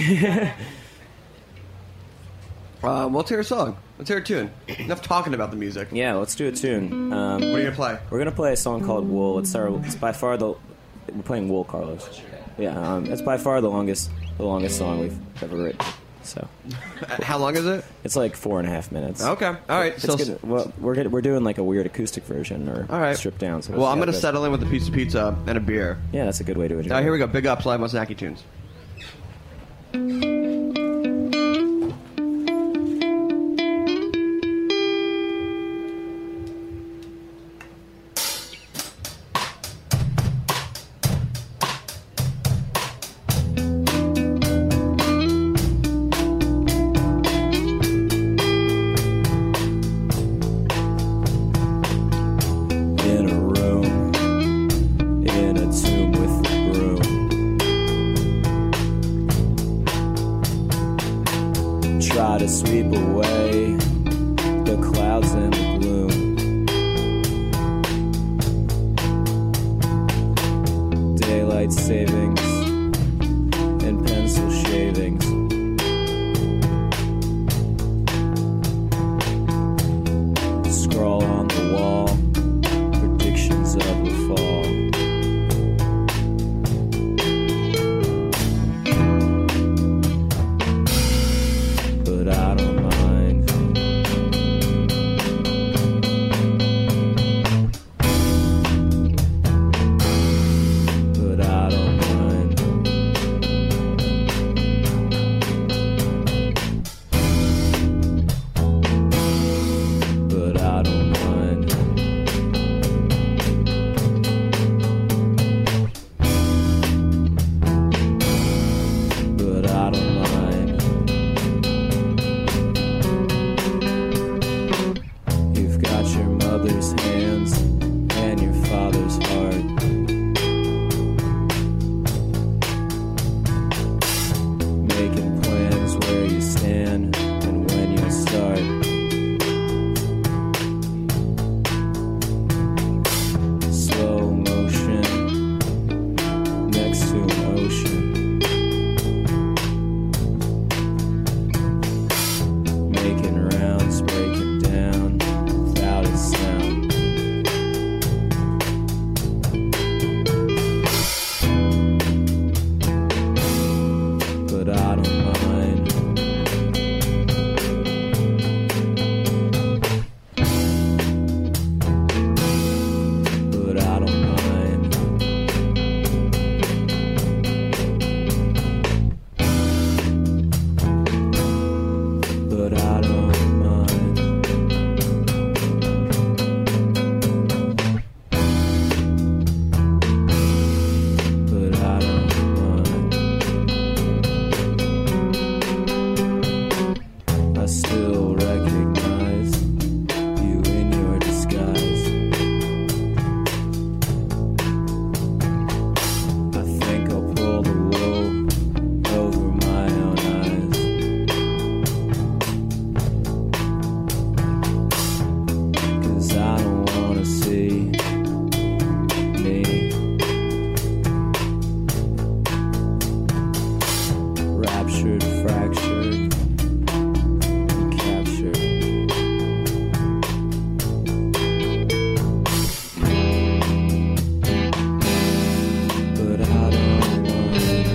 uh, let's hear a song. Let's hear a tune. Enough talking about the music. Yeah, let's do a tune. Um, what are you going to play? We're going to play a song called Wool. It's, our, it's by far the... We're playing Wool, Carlos. Yeah, um, it's by far the longest, the longest song we've ever written. So, how long is it? It's like four and a half minutes. Okay, all right. It's So- good. Well, we're get, we're doing like a weird acoustic version or All right. stripped down. So Well, I'm yeah, going to good. settle in with a piece of pizza and a beer. Yeah, that's a good way to enjoy. All right, here it. we go. Big ups live on Snacky Tunes. In a room, in a tomb with a broom. Try to sweep away the clouds and the gloom. Daylight savings and pencil shavings. Scrawl on the wall, predictions of the fall. But I don't mind. But I don't mind. But I don't mind. But I don't mind. You've got your mother's hands and your father's heart. Making plans where you stand and when you'll start. Slow motion next to an ocean. Making rounds, breaking down without a sound. But I don't mind. But I don't mind. But I don't mind. But I don't mind. I still recognize you in your disguise. I think I'll pull the wool over my own eyes. Cause I don't wanna see me raptured, fractured, and captured. But I don't mind.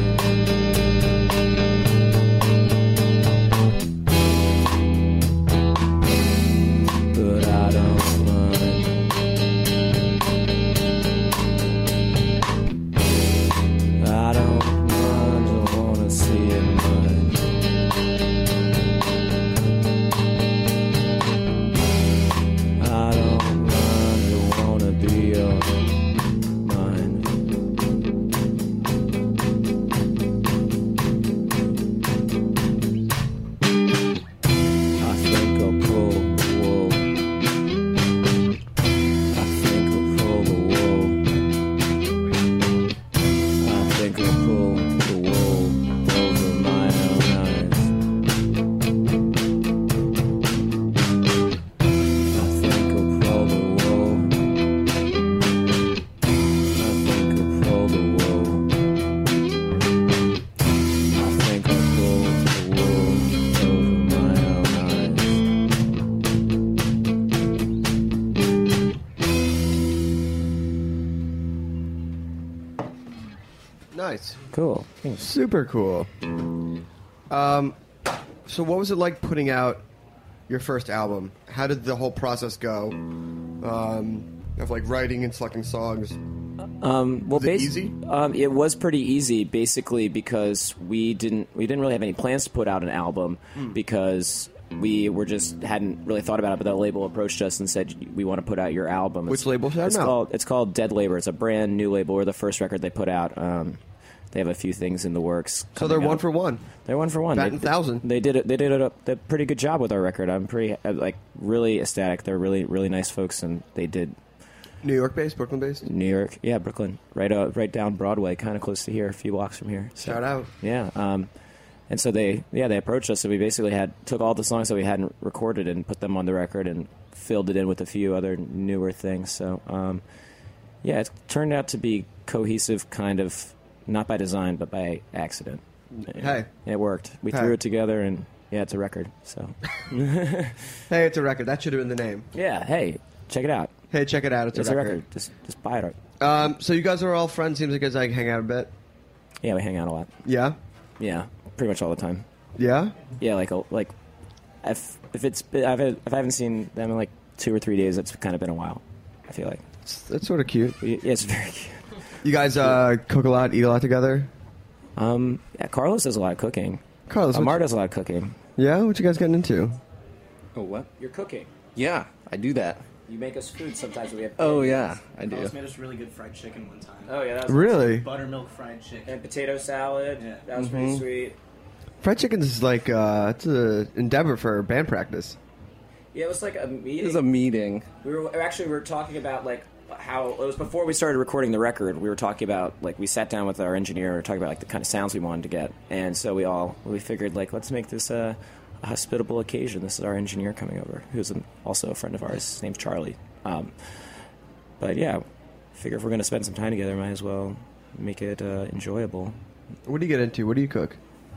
But I don't mind. I don't mind, I wanna see it mine. I don't mind, I wanna be your mind. I think I'll pull the wool. I think I'll pull the wool. I think I'll pull the wool over my own eyes. I think I'll pull the wool. I think I'll pull the wool. I think I'll pull the wool over my own eyes. Nice. Cool. Super cool. Um, so what was it like putting out your first album? How did the whole process go? Um, of like writing and selecting songs. Um, well, was it basi- easy? Um, it was pretty easy, basically, because we didn't we didn't really have any plans to put out an album Mm. because we were just hadn't really thought about it. But the label approached us and said, "We want to put out your album." Which label should I It's know? called it's called Dead Labor. It's a brand new label. We're the first record they put out. Um, they have a few things in the works. So they're coming one up. for one. They're one for one. Batting They, thousand. They did it. They did a, a pretty good job with our record. I'm pretty uh, like really ecstatic. They're really really nice folks, and they did. New York based, Brooklyn based. New York, yeah, Brooklyn, right uh, right down Broadway, kind of close to here, a few blocks from here. So, Shout out. Yeah, um, and so they yeah they approached us. So we basically had took all the songs that we hadn't recorded and put them on the record and filled it in with a few other newer things. So um, yeah, it turned out to be cohesive, kind of not by design but by accident. Hey. It worked. We Hey. threw it together and yeah, it's a record. So Hey, it's a record. That should have been the name. yeah, hey, check it out. Hey, check it out. It's, It's a a record. record. Just just buy it. Um, so you guys are all friends. Seems like you guys like hang out a bit. Yeah, we hang out a lot. Yeah. Yeah, pretty much all the time. Yeah. Yeah, like a, like if if it's I've if I haven't seen them in like two or three days, it's kind of been a while. I feel like That's sort of cute. yeah, it's very cute. You guys uh, cook a lot, eat a lot together. Um, yeah, Carlos does a lot of cooking. Carlos, Amar what- does a lot of cooking. Yeah. What you guys getting into? Oh, what? You're cooking. Yeah, I do that. You make us food sometimes. We have. Oh, yeah, I do. Carlos made us really good fried chicken one time. Oh yeah, that was Really? Buttermilk fried chicken. And potato salad. Yeah. That was Mhm. pretty sweet. Fried chicken is like uh, it's an endeavor for band practice. Yeah, it was like a meeting. It was a meeting. We were actually we were talking about like how it was before we started recording the record. We were talking about like we sat down with our engineer and we were talking about like the kind of sounds we wanted to get, and so we all we figured like let's make this a, a hospitable occasion. This is our engineer coming over, who's an, also a friend of ours. His name's Charlie. Um, but yeah, figure if we're gonna spend some time together, might as well make it uh, enjoyable. What do you get into? What do you cook?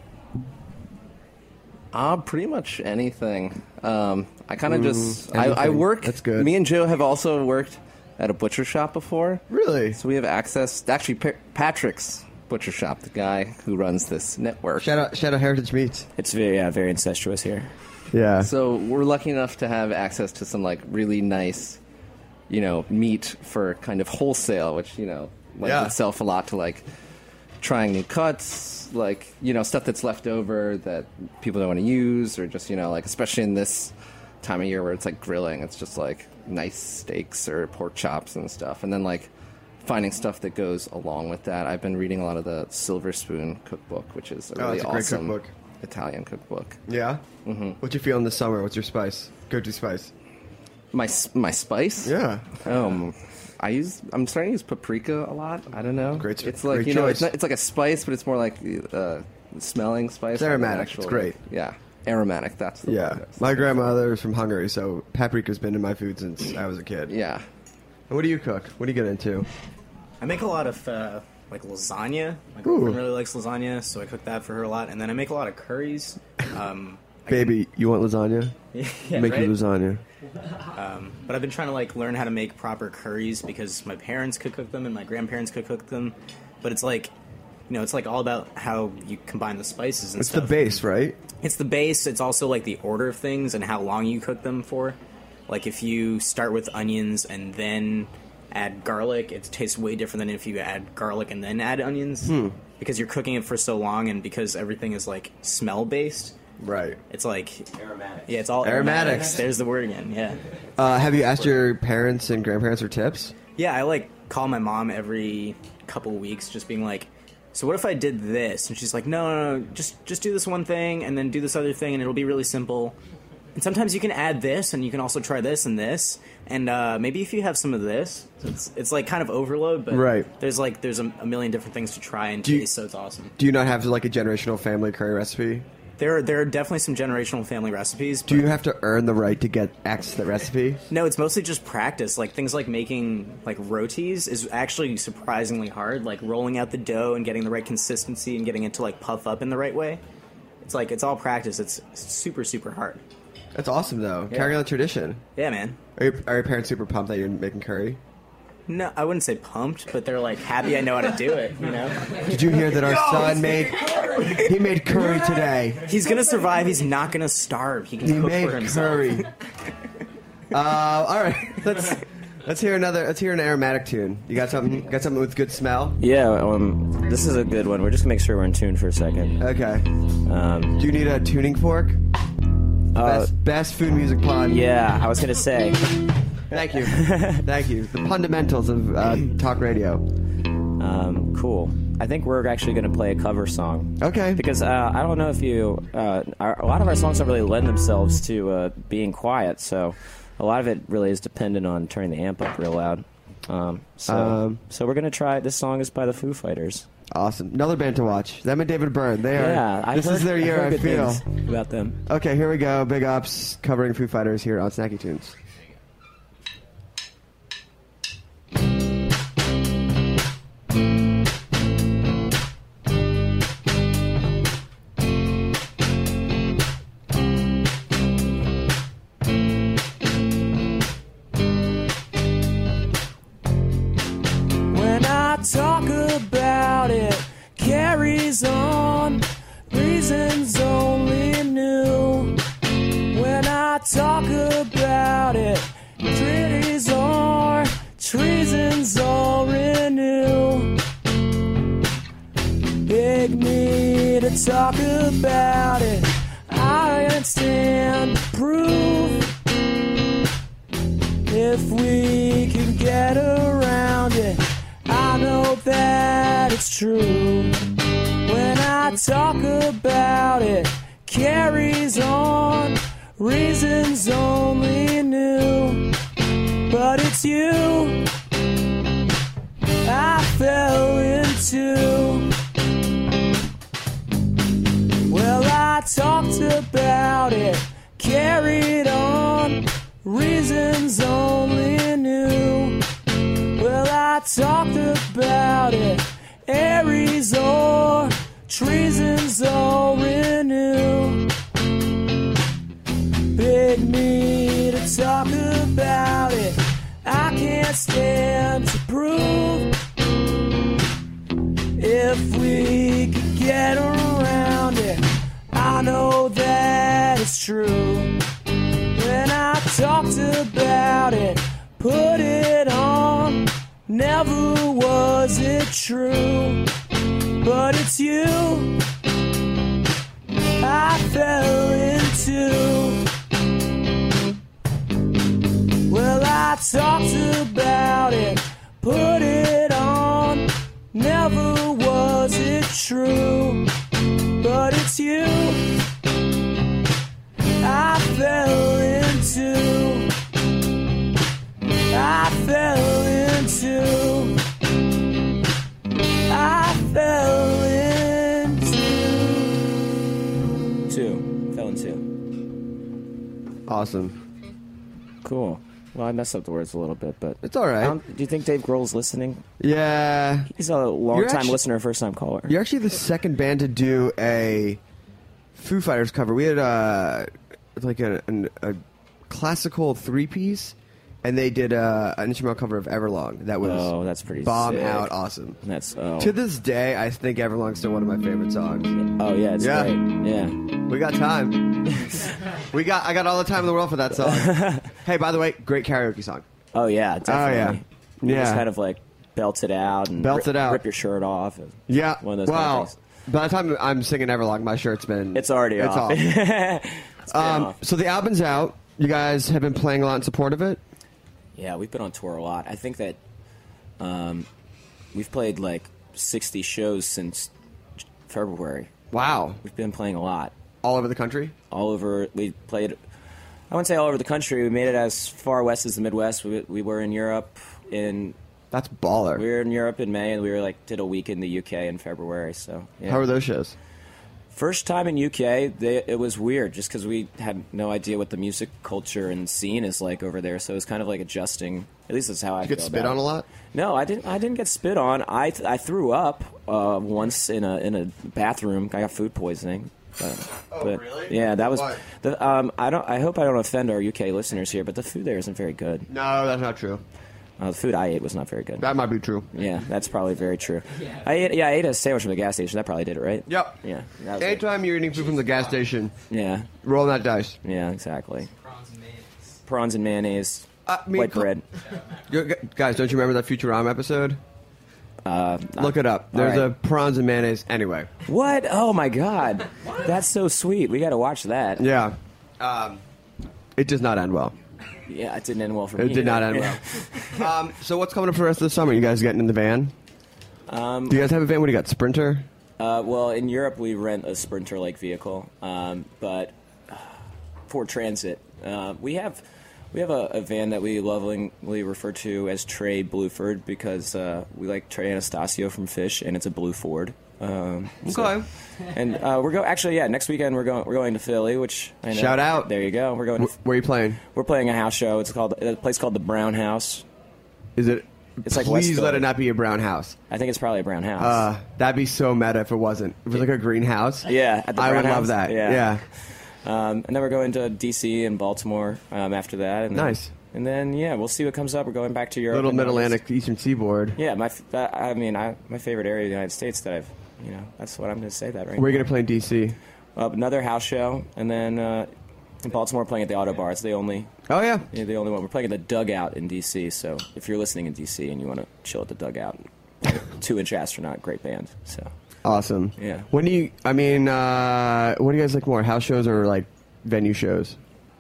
Uh, pretty much anything. Um, I kind of Mm, just I, I anything. work. That's good. Me and Joe have also worked at a butcher shop before. Really? So we have access. Actually, Pa- Patrick's butcher shop, the guy who runs this network. Shout out, shout out Heritage Meats. It's very yeah very incestuous here. Yeah. So we're lucky enough to have access to some like really nice, you know, meat for kind of wholesale, which you know lends Yeah. itself a lot to like trying new cuts, like you know stuff that's left over that people don't want to use, or just you know like especially in this time of year where it's like grilling, it's just like nice steaks or pork chops and stuff, and then like finding stuff that goes along with that. I've been reading a lot of the Silver Spoon cookbook, which is a Oh, really it's a great awesome cookbook. Italian cookbook. Yeah. Mm-hmm. What you feeling this summer? What's your spice? Go-to spice? My s- my spice? Yeah. Um, I use. I'm starting to use paprika a lot. I don't know. Great. It's like great you know, choice. it's, not, it's like a spice, but it's more like uh, smelling spice. It's rather than aromatic. actual, It's great. Yeah, aromatic. That's the Yeah. word. My grandmother is from Hungary, so paprika's been in my food since I was a kid. Yeah. And what do you cook? What do you get into? I make a lot of uh, like lasagna. My Ooh. girlfriend really likes lasagna, so I cook that for her a lot. And then I make a lot of curries. Um, I Baby, you want lasagna? Yeah, Make right? you lasagna. Um, but I've been trying to like learn how to make proper curries because my parents could cook them and my grandparents could cook them. But it's like, you know, it's like all about how you combine the spices and It's stuff. the base, right? It's the base. It's also like the order of things and how long you cook them for. Like if you start with onions and then add garlic, it tastes way different than if you add garlic and then add onions. Hmm. Because you're cooking it for so long and because everything is like smell based. Right. It's like aromatics. Yeah, it's all Aromatics. aromatics. There's the word again. Yeah. Uh, have you asked your parents and grandparents for tips? Yeah, I like call my mom every couple weeks, just being like, "So what if I did this?" And she's like, "No, no, no, just just do this one thing, and then do this other thing, and it'll be really simple." And sometimes you can add this, and you can also try this and this, and uh, maybe if you have some of this, so it's it's like kind of overload, but Right. there's like there's a, a million different things to try and Do you- taste, so it's awesome. Do you not have like a generational family curry recipe? There are, there are definitely some generational family recipes. Do you have to earn the right to get access to that recipe? No, it's mostly just practice. Like things like making like rotis is actually surprisingly hard. Like rolling out the dough and getting the right consistency and getting it to like puff up in the right way. It's like it's all practice. It's super super hard. That's awesome, though. Yeah. Carrying on the tradition. Yeah, man. Are your, are your parents super pumped that you're making curry? No, I wouldn't say pumped, but they're like happy I know how to do it, you know? Did you hear that our son made he made curry today? He's gonna survive, he's not gonna starve. He can He cook made for himself. curry. uh, all right, let's let's hear another. Let's hear an aromatic tune. You got something? Got something with good smell? Yeah, um, this is a good one. We're just gonna make sure we're in tune for a second. Okay. Um, Do you need a tuning fork? uh, Best, best food music pun. yeah, I was gonna say. Thank you. Thank you. The fundamentals of uh, talk radio. Um, cool. I think we're actually going to play a cover song. Okay. Because uh, I don't know if you... Uh, our, a lot of our songs don't really lend themselves to uh, being quiet, so a lot of it really is dependent on turning the amp up real loud. Um, so, Um, so we're going to try... This song is by the Foo Fighters. Awesome. Another band to watch. Them and David Byrne. They are. Yeah, I this heard, is their year, I, heard I good feel. things about them. Okay, here we go. Big ups covering Foo Fighters here on Snacky Tunes. When I talk about it, carries on, reasons only new. When I talk about it, treaties are, treasons all renew. Beg me to talk about it, I can't stand to prove. If we can get around it, I know that it's true. When I talk about it, carries on, reasons only new. But it's you I fell into. Well, I talked about it, carried on, reasons only new. Well, I talked about it, Aries or treasons all renew. Beg me to talk about it, I can't stand to prove. If we could get around it, I know that it's true. When I talked about it, put it on, never was it true. But it's you I fell into. Well, I talked about it, put it on, never was it true. But it's you I fell into. I fell into. I fell into. Two. Fell in two. Awesome. Cool. Well, I messed up the words a little bit, but... It's all right. Um, do you think Dave Grohl's listening? Yeah. He's a long-time actually- listener, first-time caller. You're actually the second band to do a Foo Fighters cover. We had uh, like a, an, a classical three-piece, and they did a, an instrumental cover of Everlong. That was Oh, that's pretty bomb sick. out awesome. That's... Oh. To this day, I think Everlong's still one of my favorite songs. Oh, yeah, it's Yeah. great. Yeah. We got time. we got. I got all the time in the world for that song. Hey, by the way, great karaoke song. Oh, yeah, definitely. yeah. You Yeah. just kind of, like, belt it out and Belt rip, it out. rip your shirt off. and Yeah. One of those kind Wow. of things. By the time I'm singing Everlong, my shirt's been. It's already it's off. off. It's been um, off. So the album's out. You guys have been playing a lot in support of it. Yeah, we've been on tour a lot. I think that um, we've played like sixty shows since February. Wow. We've been playing a lot. All over the country? All over. We played, I wouldn't say all over the country. We made it as far west as the Midwest. We, we were in Europe in... That's baller. We were in Europe in May, and we were like did a week in the U K in February. So yeah. How were those shows? First time in U K, they, it was weird just because we had no idea what the music culture and scene is like over there. So it was kind of like adjusting. At least that's how I Did you get feel spit about on it. a lot? No, I didn't. I didn't get spit on. I th- I threw up uh, once in a in a bathroom. I got food poisoning. But, Oh, but, really? Yeah, that was. Why? The, um, I don't. I hope I don't offend our U K listeners here, but the food there isn't very good. No, that's not true. Uh, the food I ate was not very good. That might be true. Yeah, that's probably very true. I ate, yeah, I ate a sandwich from the gas station. That probably did it, right? Yep. Yeah. that was it. Anytime you're eating food from the gas station, Yeah. roll that dice. Yeah, exactly. Prawns and mayonnaise. I mean, white cl- bread. You- Guys, don't you remember that Futurama episode? Uh, Look it up. all There's right. a prawns and mayonnaise. Anyway. What? Oh my God, that's so sweet. We got to watch that. Yeah. Um, it does not end well. Yeah, it didn't end well for It me. did not end Yeah. well. um, so what's coming up for the rest of the summer? You guys getting in the van? Um, Do you guys have a van? What do you got? Sprinter? Uh, well, in Europe, we rent a Sprinter-like vehicle, um, but uh, Ford Transit. Uh, we have we have a, a van that we lovingly refer to as Trey Blueford because uh, we like Trey Anastasio from Fish, and it's a blue Ford. Um, so- Okay. and uh, we're going. Actually, yeah, next weekend we're going. We're going to Philly, which I know. Shout out. There you go. We're going. To, Wh- where are you playing? We're playing a house show. It's called a place called the Brown House. Is it? It's like West Please let Philly. it not be a brown house. I think it's probably a brown house. Uh, that'd be so meta if it wasn't. If it was like a green house. Yeah, at the I Brown would love House. that. Yeah. Yeah. Um, and then we're going to D C and Baltimore um, after that. And then, Nice. And then yeah, we'll see what comes up. We're going back to Europe. Little in Mid August. Atlantic, Eastern Seaboard. Yeah, my f- uh, I mean, I, my favorite area of the United States that I've, you know, that's what I'm going to say that right. Where are you now. gonna play in D C? Uh, another house show, and then uh, in Baltimore playing at the Auto Bar. It's the only. Oh yeah. Yeah, the only one. We're playing at the Dugout in D C. So if you're listening in D C and you want to chill at the Dugout, Two Inch Astronaut, great band. So Awesome. Yeah. When do you? I mean, uh, what do you guys like more? House shows or like venue shows?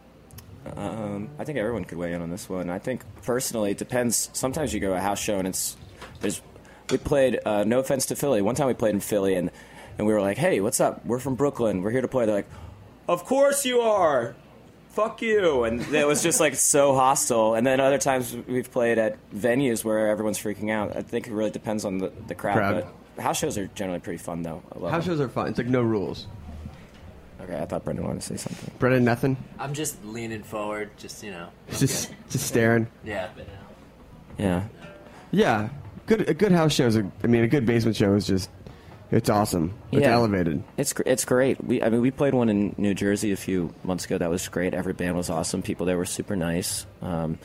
Um, I think everyone could weigh in on this one. I think personally, it depends. Sometimes you go to a house show and it's there's. We played. Uh, no offense to Philly. One time we played in Philly and and we were like, "Hey, what's up? We're from Brooklyn. We're here to play." They're like, "Of course you are. Fuck you!" And it was just like so hostile. And then other times we've played at venues where everyone's freaking out. I think it really depends on the the crowd. Crowd. But house shows are generally pretty fun, though. I love House them. shows are fun. It's like no rules. Okay, I thought Brendan wanted to say something. Brendan, nothing. I'm just leaning forward, just you know. Just just staring. Yeah. Yeah. Yeah. Good. A good house show is. A, I mean, a good basement show is just. It's awesome. It's Yeah. elevated. It's gr- it's great. We I mean we played one in New Jersey a few months ago. That was great. Every band was awesome. People there were super nice. Um,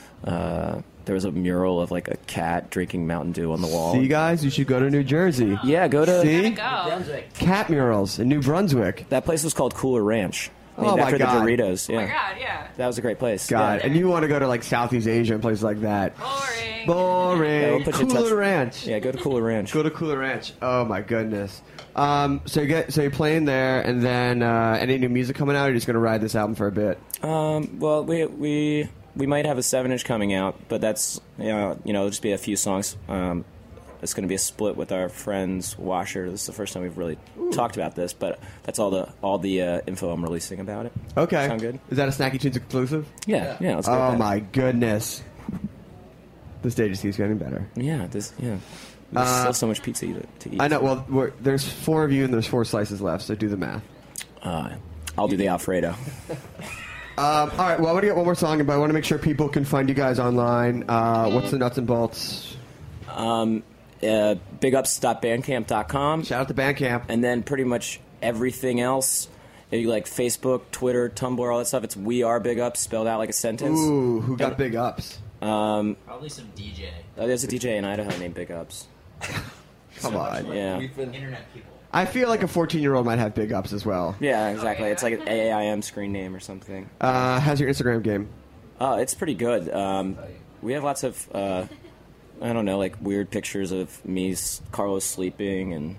uh, there was a mural of like a cat drinking Mountain Dew on the wall. See, guys, you should go to New Jersey. Yeah, go to See? Go. Cat murals in New Brunswick. That place was called Cooler Ranch. Oh, Named my after God. the Doritos. Yeah. Oh my God, yeah. That was a great place. God, Yeah. and you want to go to like Southeast Asia and places like that. Boring. Boring. Yeah, we'll put you in touch- Cooler Ranch. Yeah, go to Cooler Ranch. Go to Cooler Ranch. Oh my goodness. Um, so you get so you're playing there, and then uh, any new music coming out? Or you're just gonna ride this album for a bit. Um, well, we we we might have a seven inch coming out, but that's you know you know it'll just be a few songs. Um, it's going to be a split with our friends Washer. This is the first time we've really talked about this, but that's all the all the uh, info I'm releasing about it. Okay. Sound good? Is that a Snacky Tunes exclusive? Yeah, yeah. Let's go Oh with that. my goodness. The stage just keeps getting better. Yeah, this yeah. There's Uh, still so much pizza to, to eat. I know. Well, we're, there's four of you, and there's four slices left. So do the math. Uh, I'll do the Alfredo. Um, all right. Well, I want to get one more song, but I want to make sure people can find you guys online. Uh, what's the nuts and bolts? Um, uh, big ups dot bandcamp dot com. Shout out to Bandcamp. And then pretty much everything else, if you like Facebook, Twitter, Tumblr, all that stuff, it's We Are Big Ups, spelled out like a sentence. Ooh, who got big ups? Um, Probably some D J. oh, there's a D J in Idaho named Big Ups. Come on. Yeah. Internet people. I feel like a fourteen-year-old might have big ups as well. Yeah, exactly. It's like an A I M screen name or something. Uh, how's your Instagram game? Oh, it's pretty good. Um, we have lots of, uh, I don't know, like weird pictures of me, s- Carlos sleeping, and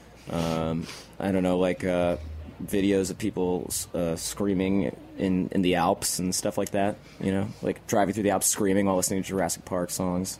um, I don't know, like uh, videos of people uh, screaming in, in the Alps and stuff like that. You know, like driving through the Alps screaming while listening to Jurassic Park songs.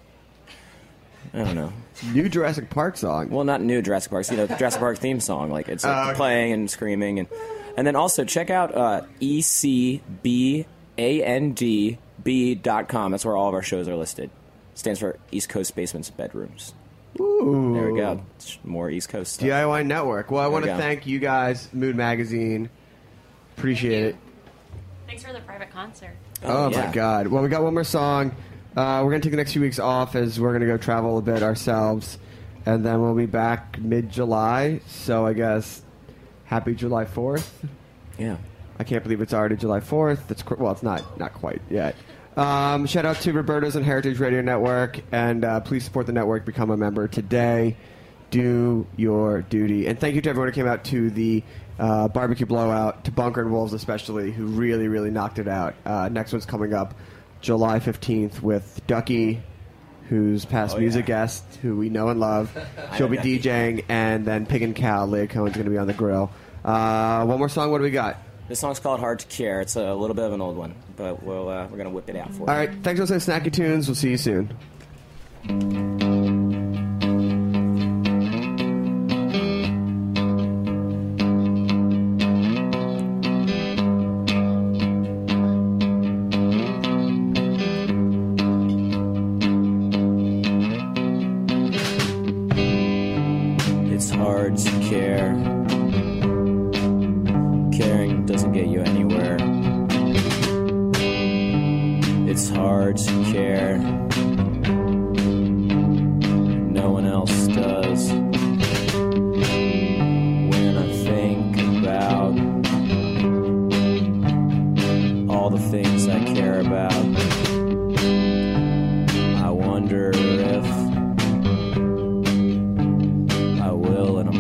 I don't know. New Jurassic Park song. Well, not new Jurassic Park. You know, the Jurassic Park theme song. Like it's like, Oh, okay. playing and screaming, and and then also check out uh, E C B A N D B dot com. That's where all of our shows are listed. Stands for East Coast Basements and Bedrooms. Ooh. There we go. It's more East Coast stuff. D I Y Network. Well, I There want we to go. thank you guys, Mood Magazine. Appreciate it. Thanks for the private concert. Oh, yeah. my God. Well, we got one more song. Uh, we're going to take the next few weeks off as we're going to go travel a bit ourselves. And then we'll be back mid-July. So I guess happy July fourth. Yeah. I can't believe it's already July fourth. It's cr- Well, it's not not quite yet. Um, shout out to Roberto's and Heritage Radio Network, and uh, please support the network. Become a member today. Do your duty. And thank you to everyone who came out to the uh, barbecue blowout, to Bunker and Wolves especially, who really, really knocked it out. Uh, next one's coming up July fifteenth with Ducky, who's past Oh, music yeah. guest, who we know and love. She'll be DJing, and then Pig and Cow, Leah Cohen's going to be on the grill. Uh, one more song, what do we got? This song's called Hard to Care. It's a little bit of an old one, but we'll, uh, we're going to whip it out for you. All right, thanks for listening to Snacky Tunes. We'll see you soon. It's hard to care. Caring doesn't get you anywhere. It's hard to care. No one else does. When I think about all the things I care about, I wonder if I will in a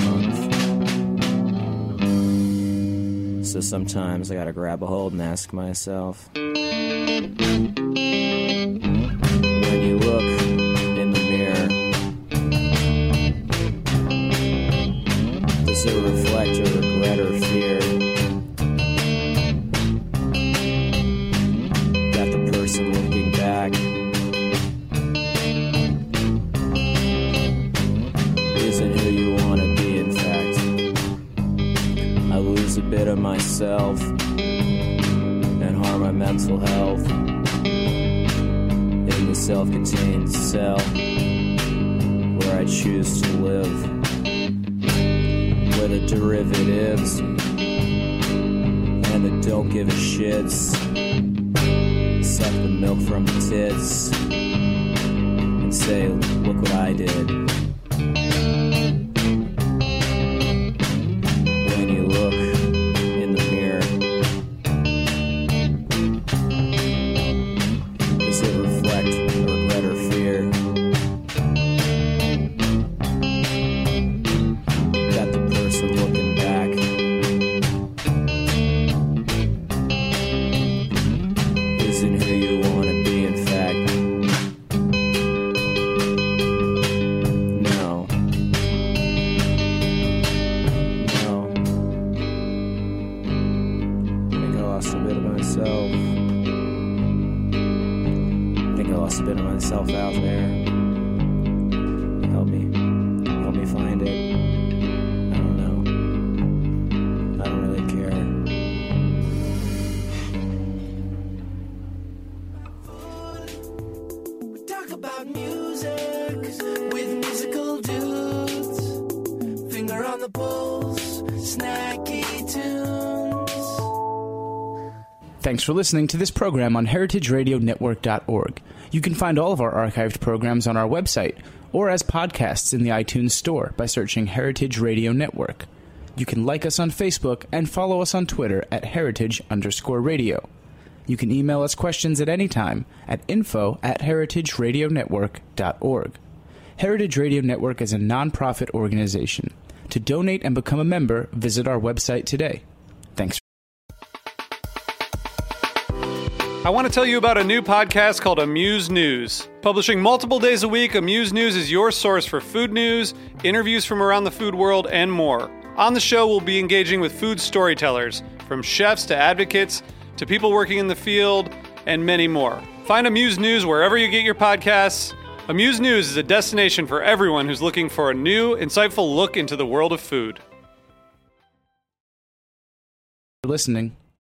month. So sometimes I gotta grab a hold and ask myself, when you look in the mirror, does it reflect your regret or fear that the person looking back isn't who you want to be? In fact, I lose a bit of myself and harm my mental health in the self-contained cell where I choose to live, where the derivatives and the don't give a shits suck the milk from the tits and say, look what I did. When you look in the mirror, does it reflect regret or fear that the person looking back isn't who you want to be? In fact, no. No. I think I lost a bit of myself. I think I lost a bit of myself out there. Help me. Help me find it. I don't know. I don't really care. Talk about music with musical dudes. Finger on the pulse, snacky tunes. Thanks for listening to this program on heritage radio network dot org. You can find all of our archived programs on our website or as podcasts in the iTunes Store by searching Heritage Radio Network. You can like us on Facebook and follow us on Twitter at heritage underscore radio. You can email us questions at any time at info at heritage radio network dot org. Heritage Radio Network is a non-profit organization. To donate and become a member, visit our website today. Thanks. I want to tell you about a new podcast called Amuse News. Publishing multiple days a week, Amuse News is your source for food news, interviews from around the food world, and more. On the show, we'll be engaging with food storytellers, from chefs to advocates to people working in the field, and many more. Find Amuse News wherever you get your podcasts. Amuse News is a destination for everyone who's looking for a new, insightful look into the world of food. For listening.